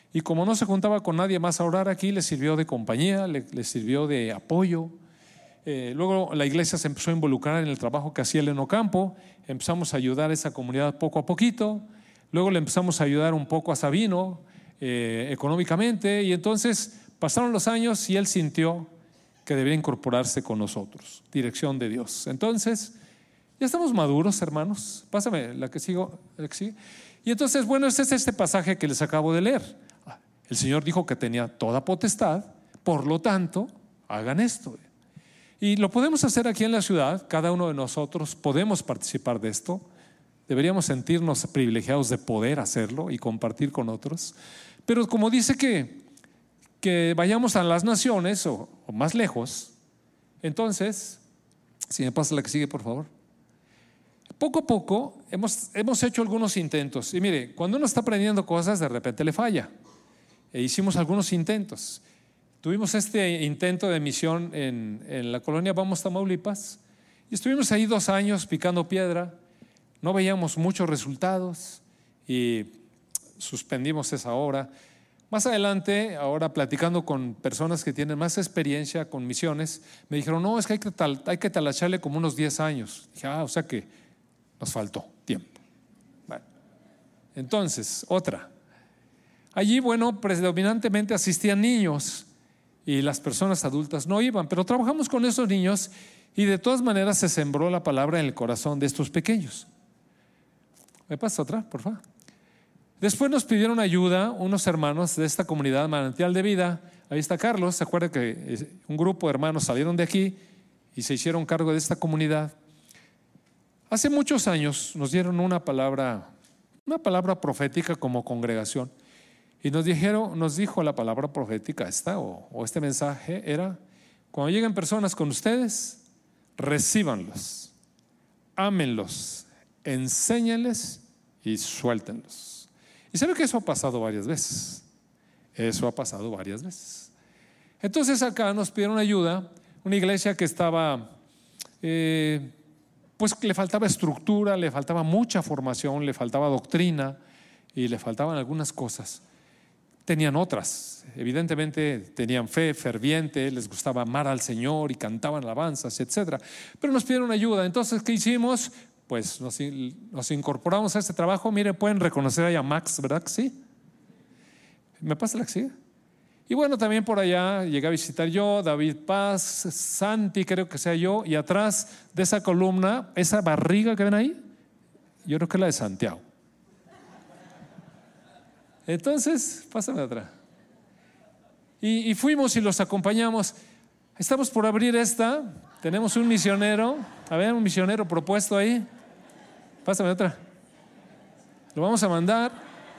Y como no se juntaba con nadie más a orar aquí, le sirvió de compañía, le sirvió de apoyo. Luego la iglesia se empezó a involucrar en el trabajo que hacía el Enocampo. Empezamos a ayudar a esa comunidad poco a poquito. Luego le empezamos a ayudar un poco a Sabino económicamente. Y entonces pasaron los años y él sintió que debería incorporarse con nosotros. Dirección de Dios. Entonces, ya estamos maduros, hermanos. Pásame la que sigue. Y entonces, bueno, este es este pasaje que les acabo de leer. El Señor dijo que tenía toda potestad, por lo tanto, hagan esto. Y lo podemos hacer aquí en la ciudad, cada uno de nosotros podemos participar de esto. Deberíamos sentirnos privilegiados de poder hacerlo y compartir con otros. Pero como dice que vayamos a las naciones o más lejos, entonces, si me pasa la que sigue, por favor. Poco a poco hemos hecho algunos intentos. Y mire, cuando uno está aprendiendo cosas, de repente le falla. Hicimos algunos intentos. Tuvimos este intento de misión en la colonia Vamos, Tamaulipas, y estuvimos ahí 2 años picando piedra. No veíamos muchos resultados y suspendimos esa obra. Más adelante, ahora platicando con personas que tienen más experiencia con misiones, me dijeron, no, es que hay que talacharle como unos 10 años. Dije, o sea que nos faltó tiempo. Bueno, entonces, otra. Allí, bueno, predominantemente asistían niños y las personas adultas no iban, pero trabajamos con esos niños y de todas maneras se sembró la palabra en el corazón de estos pequeños. ¿Me pasa otra, por favor? Después nos pidieron ayuda unos hermanos de esta comunidad Manantial de Vida. Ahí está Carlos. ¿Se acuerda que un grupo de hermanos salieron de aquí y se hicieron cargo de esta comunidad? Hace muchos años nos dieron una palabra profética como congregación. Y nos dijo la palabra profética o este mensaje era: cuando lleguen personas con ustedes, recíbanlos, ámenlos, enséñenles y suéltenlos. Y sabe que eso ha pasado varias veces. Entonces acá nos pidieron ayuda, una iglesia que estaba, pues le faltaba estructura, le faltaba mucha formación, le faltaba doctrina y le faltaban algunas cosas. Tenían otras, evidentemente tenían fe ferviente, les gustaba amar al Señor y cantaban alabanzas, etcétera. Pero nos pidieron ayuda. Entonces, ¿qué hicimos? Pues nos incorporamos a este trabajo. Miren, pueden reconocer ahí a Max, ¿verdad que sí? ¿Me pasa la que sigue? Y bueno, también por allá llegué a visitar yo, David Paz, Santi, creo que sea yo, y atrás de esa columna, esa barriga que ven ahí, yo creo que es la de Santiago. Entonces, pásame atrás. Y fuimos y los acompañamos. Estamos por abrir esta. Tenemos un misionero. A ver, un misionero propuesto ahí. Pásame otra. Lo vamos a mandar.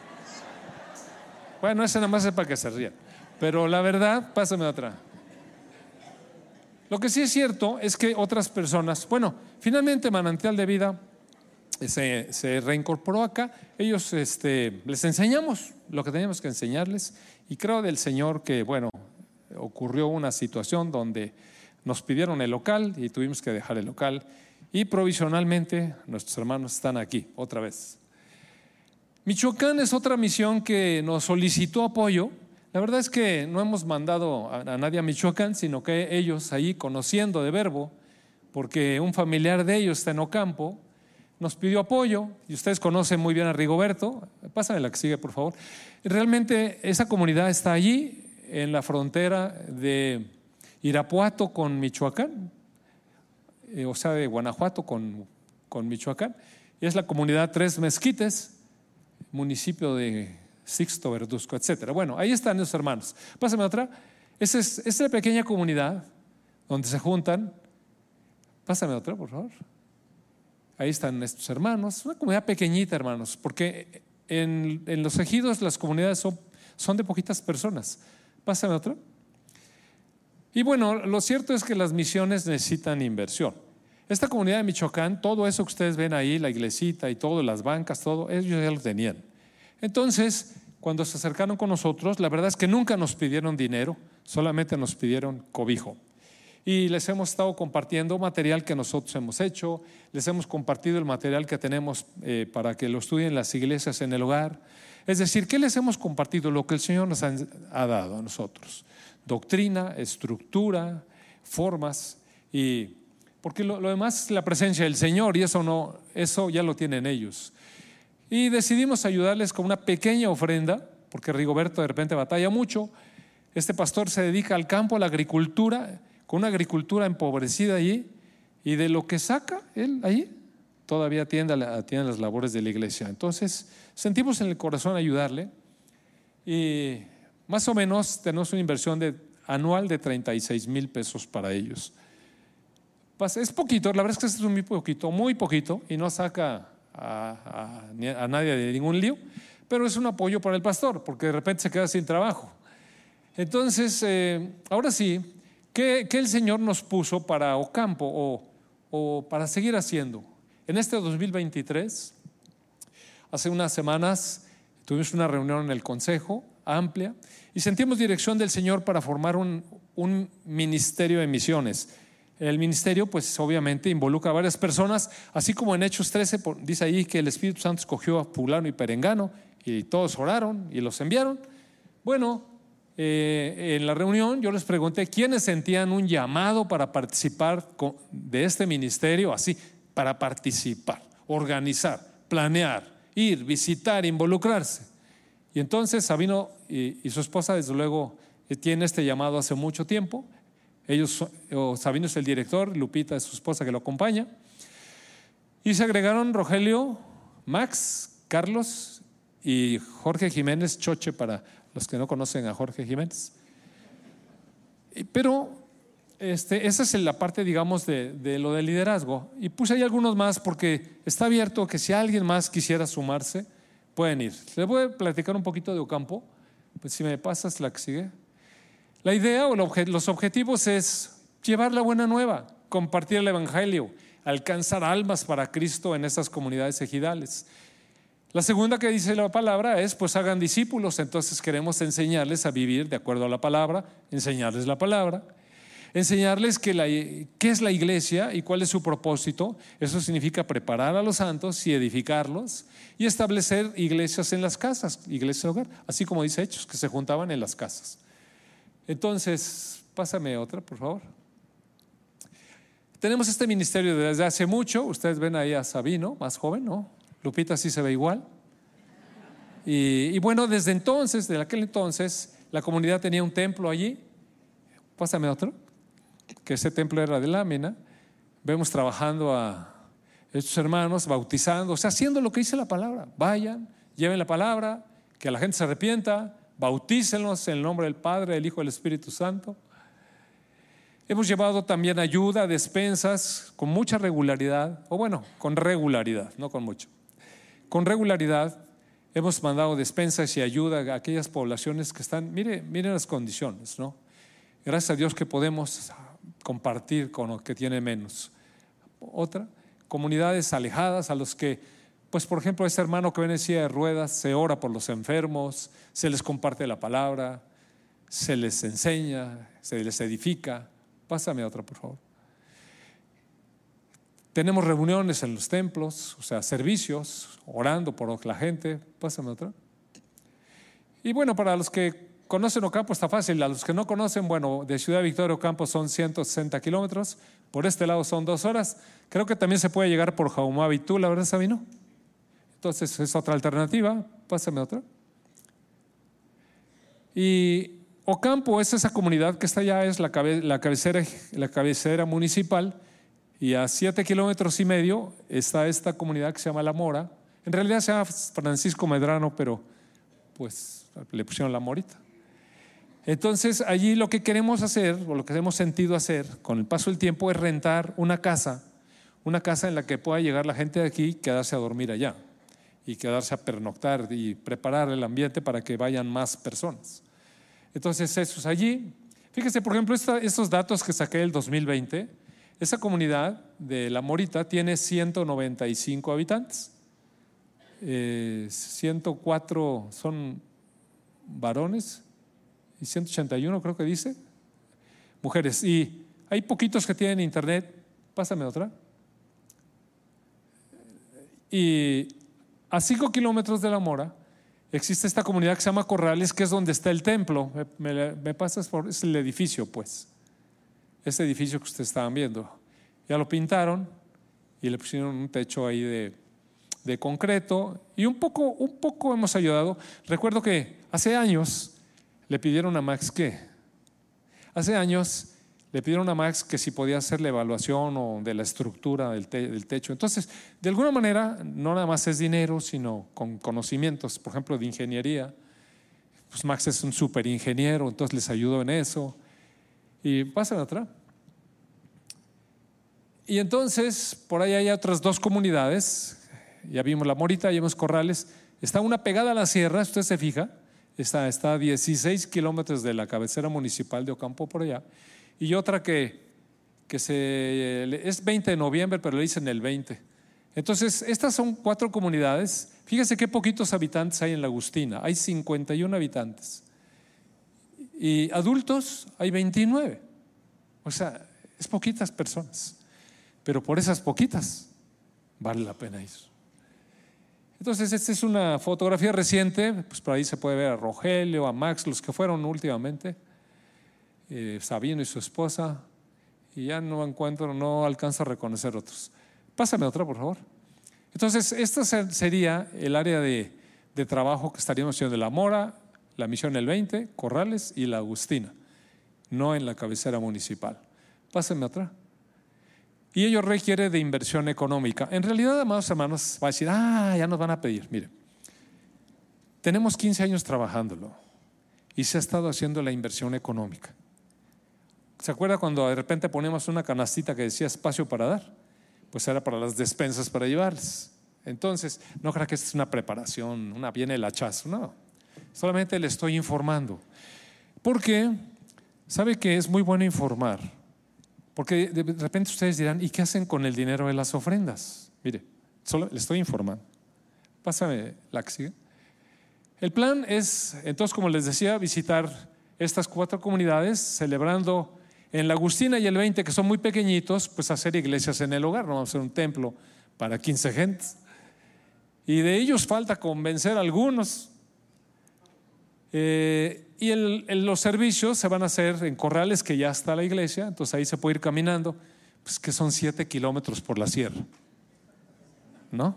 Bueno, ese nada más es para que se rían. Pero la verdad, pásame otra. Lo que sí es cierto es que otras personas, bueno, finalmente Manantial de Vida se reincorporó acá. Ellos les enseñamos lo que teníamos que enseñarles, y creo del Señor que, bueno, ocurrió una situación donde nos pidieron el local y tuvimos que dejar el local, y provisionalmente nuestros hermanos están aquí otra vez. Michoacán es otra misión que nos solicitó apoyo. La verdad es que no hemos mandado a nadie a Michoacán, sino que ellos ahí, conociendo de Verbo, porque un familiar de ellos está en Ocampo, nos pidió apoyo, y ustedes conocen muy bien a Rigoberto. Pásame la que sigue, por favor. Realmente esa comunidad está allí, en la frontera de Irapuato con Michoacán, o sea, de Guanajuato con Michoacán. Y es la comunidad Tres Mezquites, municipio de Sixto, Verduzco, etcétera. Bueno, ahí están los hermanos. Pásame otra. Esa es la pequeña comunidad donde se juntan. Pásame otra, por favor. Ahí están estos hermanos, una comunidad pequeñita, hermanos, porque en los ejidos las comunidades son de poquitas personas. Pásame otro. Y bueno, lo cierto es que las misiones necesitan inversión. Esta comunidad de Michoacán, todo eso que ustedes ven ahí, la iglesita y todo, las bancas, todo, ellos ya lo tenían. Entonces, cuando se acercaron con nosotros, la verdad es que nunca nos pidieron dinero, solamente nos pidieron cobijo. Y les hemos estado compartiendo material que nosotros hemos hecho, les hemos compartido el material que tenemos para que lo estudien las iglesias en el hogar. Es decir, ¿qué les hemos compartido? Lo que el Señor nos ha dado a nosotros: doctrina, estructura, formas, y porque lo demás es la presencia del Señor, y eso ya lo tienen ellos. Y decidimos ayudarles con una pequeña ofrenda, porque Rigoberto de repente batalla mucho. Este pastor se dedica al campo, a la agricultura, con una agricultura empobrecida allí, y de lo que saca él allí todavía atiende las labores de la iglesia. Entonces sentimos en el corazón ayudarle, y más o menos tenemos una inversión anual de 36,000 pesos para ellos. Es poquito, la verdad es que es muy poquito, y no saca a nadie de ningún lío, pero es un apoyo para el pastor, porque de repente se queda sin trabajo. Entonces, ahora sí, ¿qué el Señor nos puso para Ocampo o para seguir haciendo? En este 2023, hace unas semanas, tuvimos una reunión en el consejo amplia y sentimos dirección del Señor para formar un ministerio de misiones. El ministerio, pues obviamente involucra a varias personas, así como en Hechos 13 dice ahí que el Espíritu Santo escogió a fulano y perengano, y todos oraron y los enviaron. Bueno, en la reunión yo les pregunté quiénes sentían un llamado para participar de este ministerio, así, para participar, organizar, planear, ir, visitar, involucrarse. Y entonces Sabino y su esposa, desde luego, tienen este llamado hace mucho tiempo. Sabino es el director, Lupita es su esposa que lo acompaña. Y se agregaron Rogelio, Max, Carlos y Jorge Jiménez Choche, para los que no conocen a Jorge Jiménez. Pero esa es la parte, digamos, de lo del liderazgo. Y puse ahí algunos más porque está abierto que si alguien más quisiera sumarse, pueden ir. Les voy a platicar un poquito de Ocampo. Pues si me pasas la que sigue. La idea o los objetivos es llevar la buena nueva, compartir el evangelio, alcanzar almas para Cristo en estas comunidades ejidales. La segunda que dice la palabra es: pues hagan discípulos. Entonces queremos enseñarles a vivir de acuerdo a la palabra, enseñarles la palabra, enseñarles qué es la iglesia y cuál es su propósito. Eso significa preparar a los santos y edificarlos y establecer iglesias en las casas, iglesias de hogar, así como dice Hechos, que se juntaban en las casas. Entonces, pásame otra, por favor. Tenemos este ministerio desde hace mucho. Ustedes ven ahí a Sabino, más joven, ¿no? Lupita sí se ve igual. Y bueno, desde aquel entonces, la comunidad tenía un templo allí. Pásame otro, que ese templo era de lámina. Vemos trabajando a estos hermanos, bautizando, o sea, haciendo lo que dice la palabra. Vayan, lleven la palabra, que la gente se arrepienta, bautícenlos en el nombre del Padre, del Hijo y del Espíritu Santo. Hemos llevado también ayuda, despensas, con mucha regularidad, con regularidad, no con mucho. Con regularidad hemos mandado despensas y ayuda a aquellas poblaciones que están, miren las condiciones, ¿no? Gracias a Dios que podemos compartir con los que tienen menos. Otra, comunidades alejadas a los que, pues por ejemplo, este hermano que viene en silla de ruedas, se ora por los enfermos, se les comparte la palabra, se les enseña, se les edifica. Pásame otra, por favor. Tenemos reuniones en los templos, o sea, servicios, orando por la gente. Pásame otra. Y bueno, para los que conocen Ocampo está fácil. A los que no conocen, de Ciudad Victoria a Ocampo son 160 kilómetros. Por este lado son 2 horas. Creo que también se puede llegar por Jaumavitu, ¿la verdad, Sabino? Entonces es otra alternativa. Pásame otra. Y Ocampo es esa comunidad que está allá, es la cabecera municipal, y a 7,5 kilómetros está esta comunidad que se llama La Mora. En realidad se llama Francisco Medrano, pero pues le pusieron La Morita. Entonces allí lo que queremos hacer, o lo que hemos sentido hacer con el paso del tiempo, es rentar una casa en la que pueda llegar la gente de aquí, quedarse a dormir allá y quedarse a pernoctar y preparar el ambiente para que vayan más personas. Entonces eso es allí. Fíjese, por ejemplo, estos datos que saqué del 2020, esa comunidad de La Morita tiene 195 habitantes. 104 son varones y 181 creo que dice mujeres. Y hay poquitos que tienen internet. Pásame otra. Y a 5 kilómetros de La Mora existe esta comunidad que se llama Corrales, que es donde está el templo. Me pasas por, es el edificio, pues. Este edificio que ustedes estaban viendo. Ya lo pintaron y le pusieron un techo ahí de concreto y un poco hemos ayudado. Recuerdo que hace años le pidieron a Max que si podía hacer la evaluación o de la estructura del techo. Entonces, de alguna manera, no nada más es dinero, sino con conocimientos, por ejemplo, de ingeniería. Pues Max es un súper ingeniero, entonces les ayudo en eso. Y pasan atrás. Y entonces, por ahí hay otras dos comunidades. Ya vimos La Morita, ya vimos Corrales. Está una pegada a la sierra, usted se fija. Está a 16 kilómetros de la cabecera municipal de Ocampo, por allá. Y otra que es 20 de noviembre, pero le dicen el 20. Entonces, estas son 4 comunidades. Fíjese qué poquitos habitantes hay en La Agustina. Hay 51 habitantes. Y adultos hay 29. O sea, es poquitas personas. Pero por esas poquitas vale la pena ir. Entonces, esta es una fotografía reciente. Pues por ahí se puede ver a Rogelio, a Max, los que fueron últimamente. Sabino y su esposa. Y ya no alcanzo a reconocer otros. Pásame otra, por favor. Entonces, esta sería el área de trabajo que estaríamos haciendo de La Mora, la Misión el 20, Corrales y La Agustina, no en la cabecera municipal. Pásenme otra. Y ello requiere de inversión económica. En realidad, amados hermanos, va a decir, ya nos van a pedir. Mire, tenemos 15 años trabajándolo y se ha estado haciendo la inversión económica. ¿Se acuerda cuando de repente ponemos una canastita que decía espacio para dar? Pues era para las despensas para llevarles. Entonces, no crea que esta es una preparación, viene el hachazo, no. Solamente le estoy informando. Porque sabe que es muy bueno informar. Porque de repente ustedes dirán, ¿y qué hacen con el dinero de las ofrendas? Mire, solo le estoy informando. Pásame la que sigue. El plan es, entonces, como les decía, visitar estas 4 comunidades, celebrando en La Agustina y el 20, que son muy pequeñitos, pues hacer iglesias en el hogar. No vamos a hacer un templo para 15 gentes. Y de ellos falta convencer a algunos. Y los servicios se van a hacer en Corrales, que ya está la iglesia, entonces ahí se puede ir caminando, pues que son 7 kilómetros por la sierra, ¿no?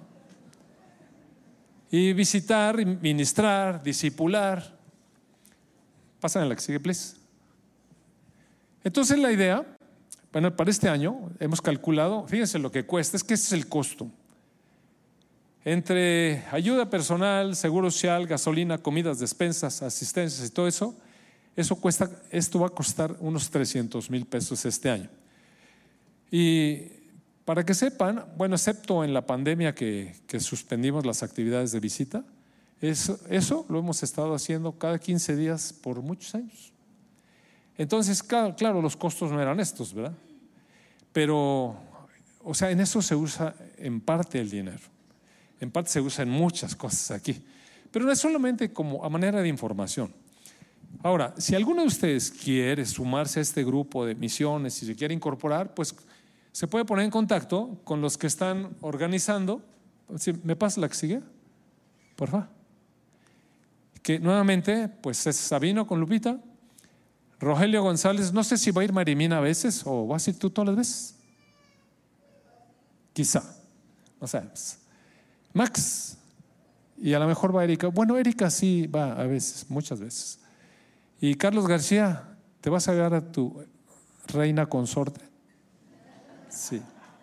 Y visitar, ministrar, discipular. Pásame la que sigue, please. Entonces la idea, bueno, para este año hemos calculado, fíjense lo que cuesta, es que ese es el costo. Entre ayuda personal, seguro social, gasolina, comidas, despensas, asistencias y todo eso, esto va a costar unos 300,000 pesos este año. Y para que sepan, bueno, excepto en la pandemia que suspendimos las actividades de visita, eso lo hemos estado haciendo cada 15 días por muchos años. Entonces, claro, los costos no eran estos, ¿verdad? Pero, o sea, en eso se usa en parte el dinero. En parte se usa en muchas cosas aquí. Pero no es solamente como a manera de información. Ahora, si alguno de ustedes quiere sumarse a este grupo de misiones y se quiere incorporar, pues se puede poner en contacto con los que están organizando. ¿Me pasa la que sigue? Por favor. Que nuevamente, pues es Sabino con Lupita, Rogelio González. No sé si va a ir Marimina a veces o vas a ir tú todas las veces. Quizá, no sabes. Max, y a lo mejor va Erika. Bueno, Erika sí va a veces, muchas veces. Y Carlos García, ¿te vas a llevar a tu reina consorte? Sí.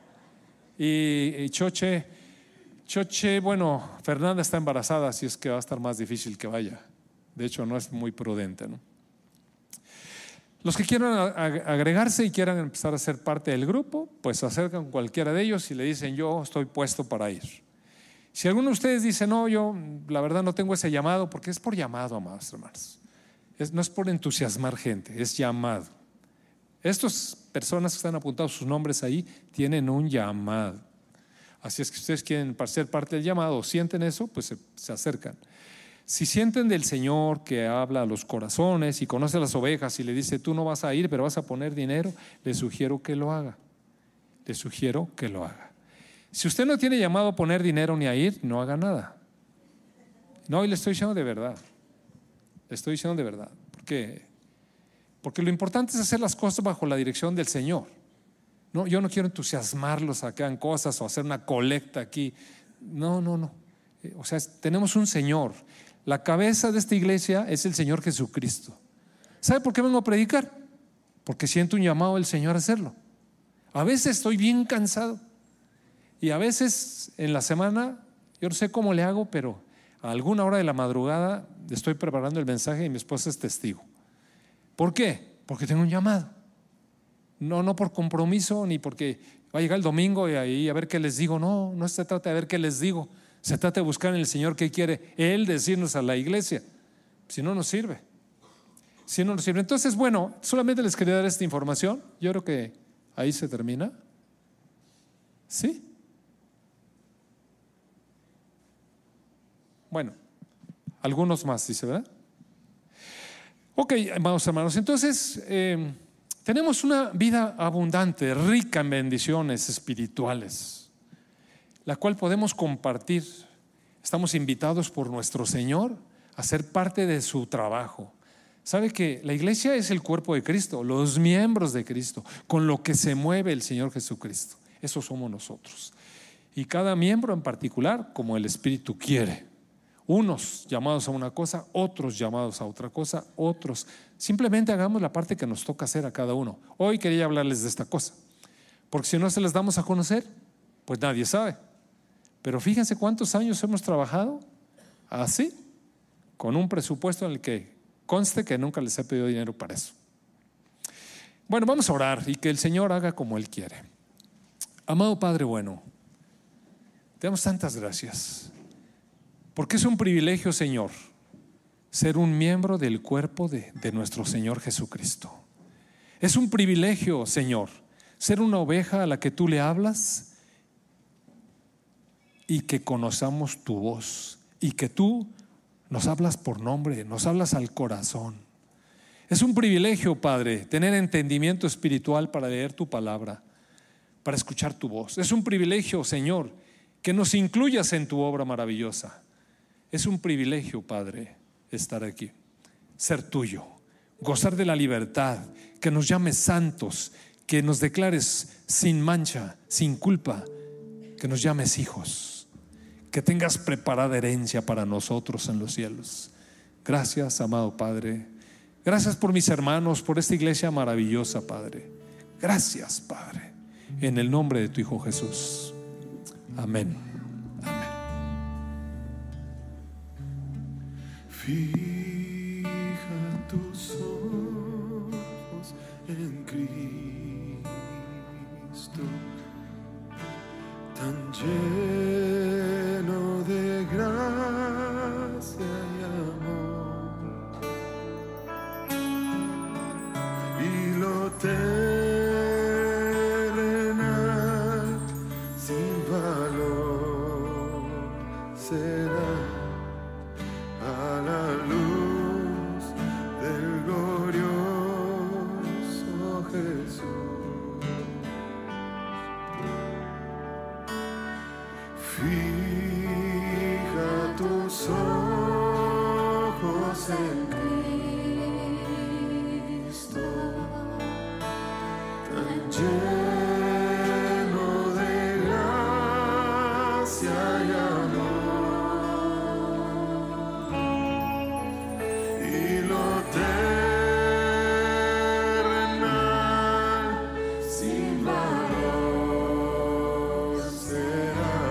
Y Choche, bueno, Fernanda está embarazada, así es que va a estar más difícil que vaya. De hecho, no es muy prudente, ¿no? Los que quieran agregarse y quieran empezar a ser parte del grupo, pues se acercan a cualquiera de ellos y le dicen, yo estoy puesto para ir. Si alguno de ustedes dice, no, yo la verdad no tengo ese llamado, porque es por llamado, amados hermanos. No es por entusiasmar gente, es llamado. Estas personas que están apuntados sus nombres ahí tienen un llamado. Así es que ustedes quieren ser parte del llamado o sienten eso, pues se acercan. Si sienten del Señor que habla a los corazones y conoce a las ovejas y le dice, tú no vas a ir, pero vas a poner dinero, les sugiero que lo haga. Les sugiero que lo haga. Si usted no tiene llamado a poner dinero ni a ir, no haga nada. No, y le estoy diciendo de verdad. Le estoy diciendo de verdad. ¿Por qué? Porque lo importante es hacer las cosas bajo la dirección del Señor. No, yo no quiero entusiasmarlos a que hagan cosas o hacer una colecta aquí. No. O sea, tenemos un Señor. La cabeza de esta iglesia es el Señor Jesucristo. ¿Sabe por qué vengo a predicar? Porque siento un llamado del Señor a hacerlo. A veces estoy bien cansado y a veces en la semana, yo no sé cómo le hago, pero a alguna hora de la madrugada estoy preparando el mensaje y mi esposa es testigo. ¿Por qué? Porque tengo un llamado. No por compromiso ni porque va a llegar el domingo y ahí a ver qué les digo. No se trata de ver qué les digo. Se trata de buscar en el Señor qué quiere Él decirnos a la iglesia. Si no nos sirve. Entonces, bueno, solamente les quería dar esta información. Yo creo que ahí se termina. ¿Sí? Bueno, algunos más, dice, ¿verdad? Ok, amados hermanos, entonces tenemos una vida abundante, rica en bendiciones espirituales, la cual podemos compartir. Estamos invitados por nuestro Señor a ser parte de su trabajo. ¿Sabe que la iglesia es el cuerpo de Cristo, los miembros de Cristo, con lo que se mueve el Señor Jesucristo? Eso somos nosotros. Y cada miembro en particular, como el Espíritu quiere. Unos llamados a una cosa, otros llamados a otra cosa, otros. Simplemente hagamos la parte que nos toca hacer a cada uno. Hoy quería hablarles de esta cosa, porque si no se las damos a conocer, pues nadie sabe. Pero fíjense cuántos años hemos trabajado así, con un presupuesto en el que conste que nunca les he pedido dinero para eso. Bueno, vamos a orar y que el Señor haga como Él quiere. Amado Padre bueno, te damos tantas gracias, porque es un privilegio, Señor, ser un miembro del cuerpo de nuestro Señor Jesucristo. Es un privilegio, Señor, ser una oveja a la que tú le hablas y que conozcamos tu voz y que tú nos hablas por nombre, nos hablas al corazón. Es un privilegio, Padre, tener entendimiento espiritual para leer tu palabra, para escuchar tu voz. Es un privilegio, Señor, que nos incluyas en tu obra maravillosa. Es un privilegio, Padre, estar aquí, ser tuyo, gozar de la libertad, que nos llames santos, que nos declares sin mancha, sin culpa, que nos llames hijos, que tengas preparada herencia para nosotros en los cielos. Gracias, amado Padre. Gracias por mis hermanos, por esta iglesia maravillosa, Padre. Gracias, Padre, en el nombre de tu Hijo Jesús. Amén. Fija tus ojos en Cristo, tan lleno de gracia y amor, y lo terrenal sin valor será a la luz del glorioso Jesús. Fija tus ojos en Cristo, tan lleno de gracia y amor.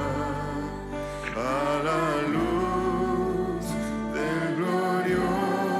Glorioso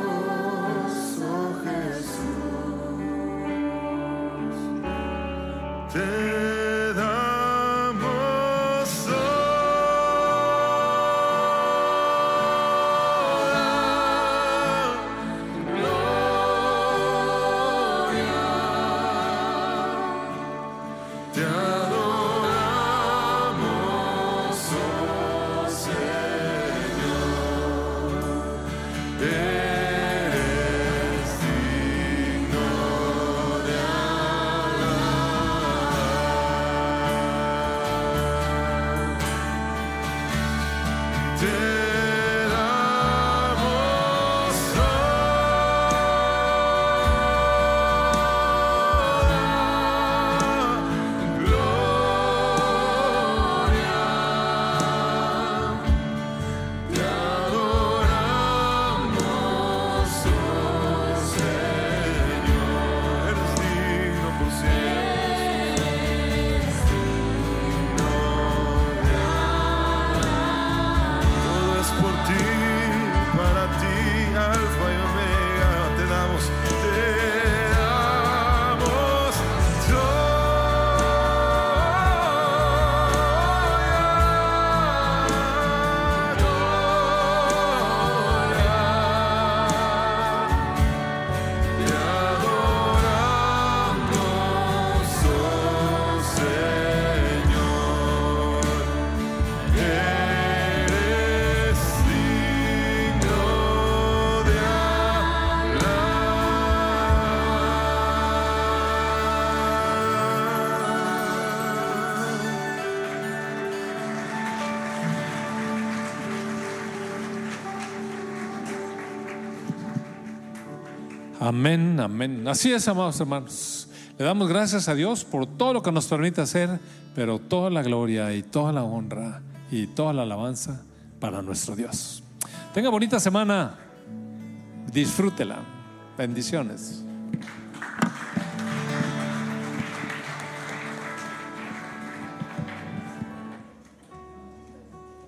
Amén, amén. Así es, amados hermanos. Le damos gracias a Dios por todo lo que nos permite hacer, pero toda la gloria y toda la honra y toda la alabanza para nuestro Dios. Tenga bonita semana. Disfrútela. Bendiciones.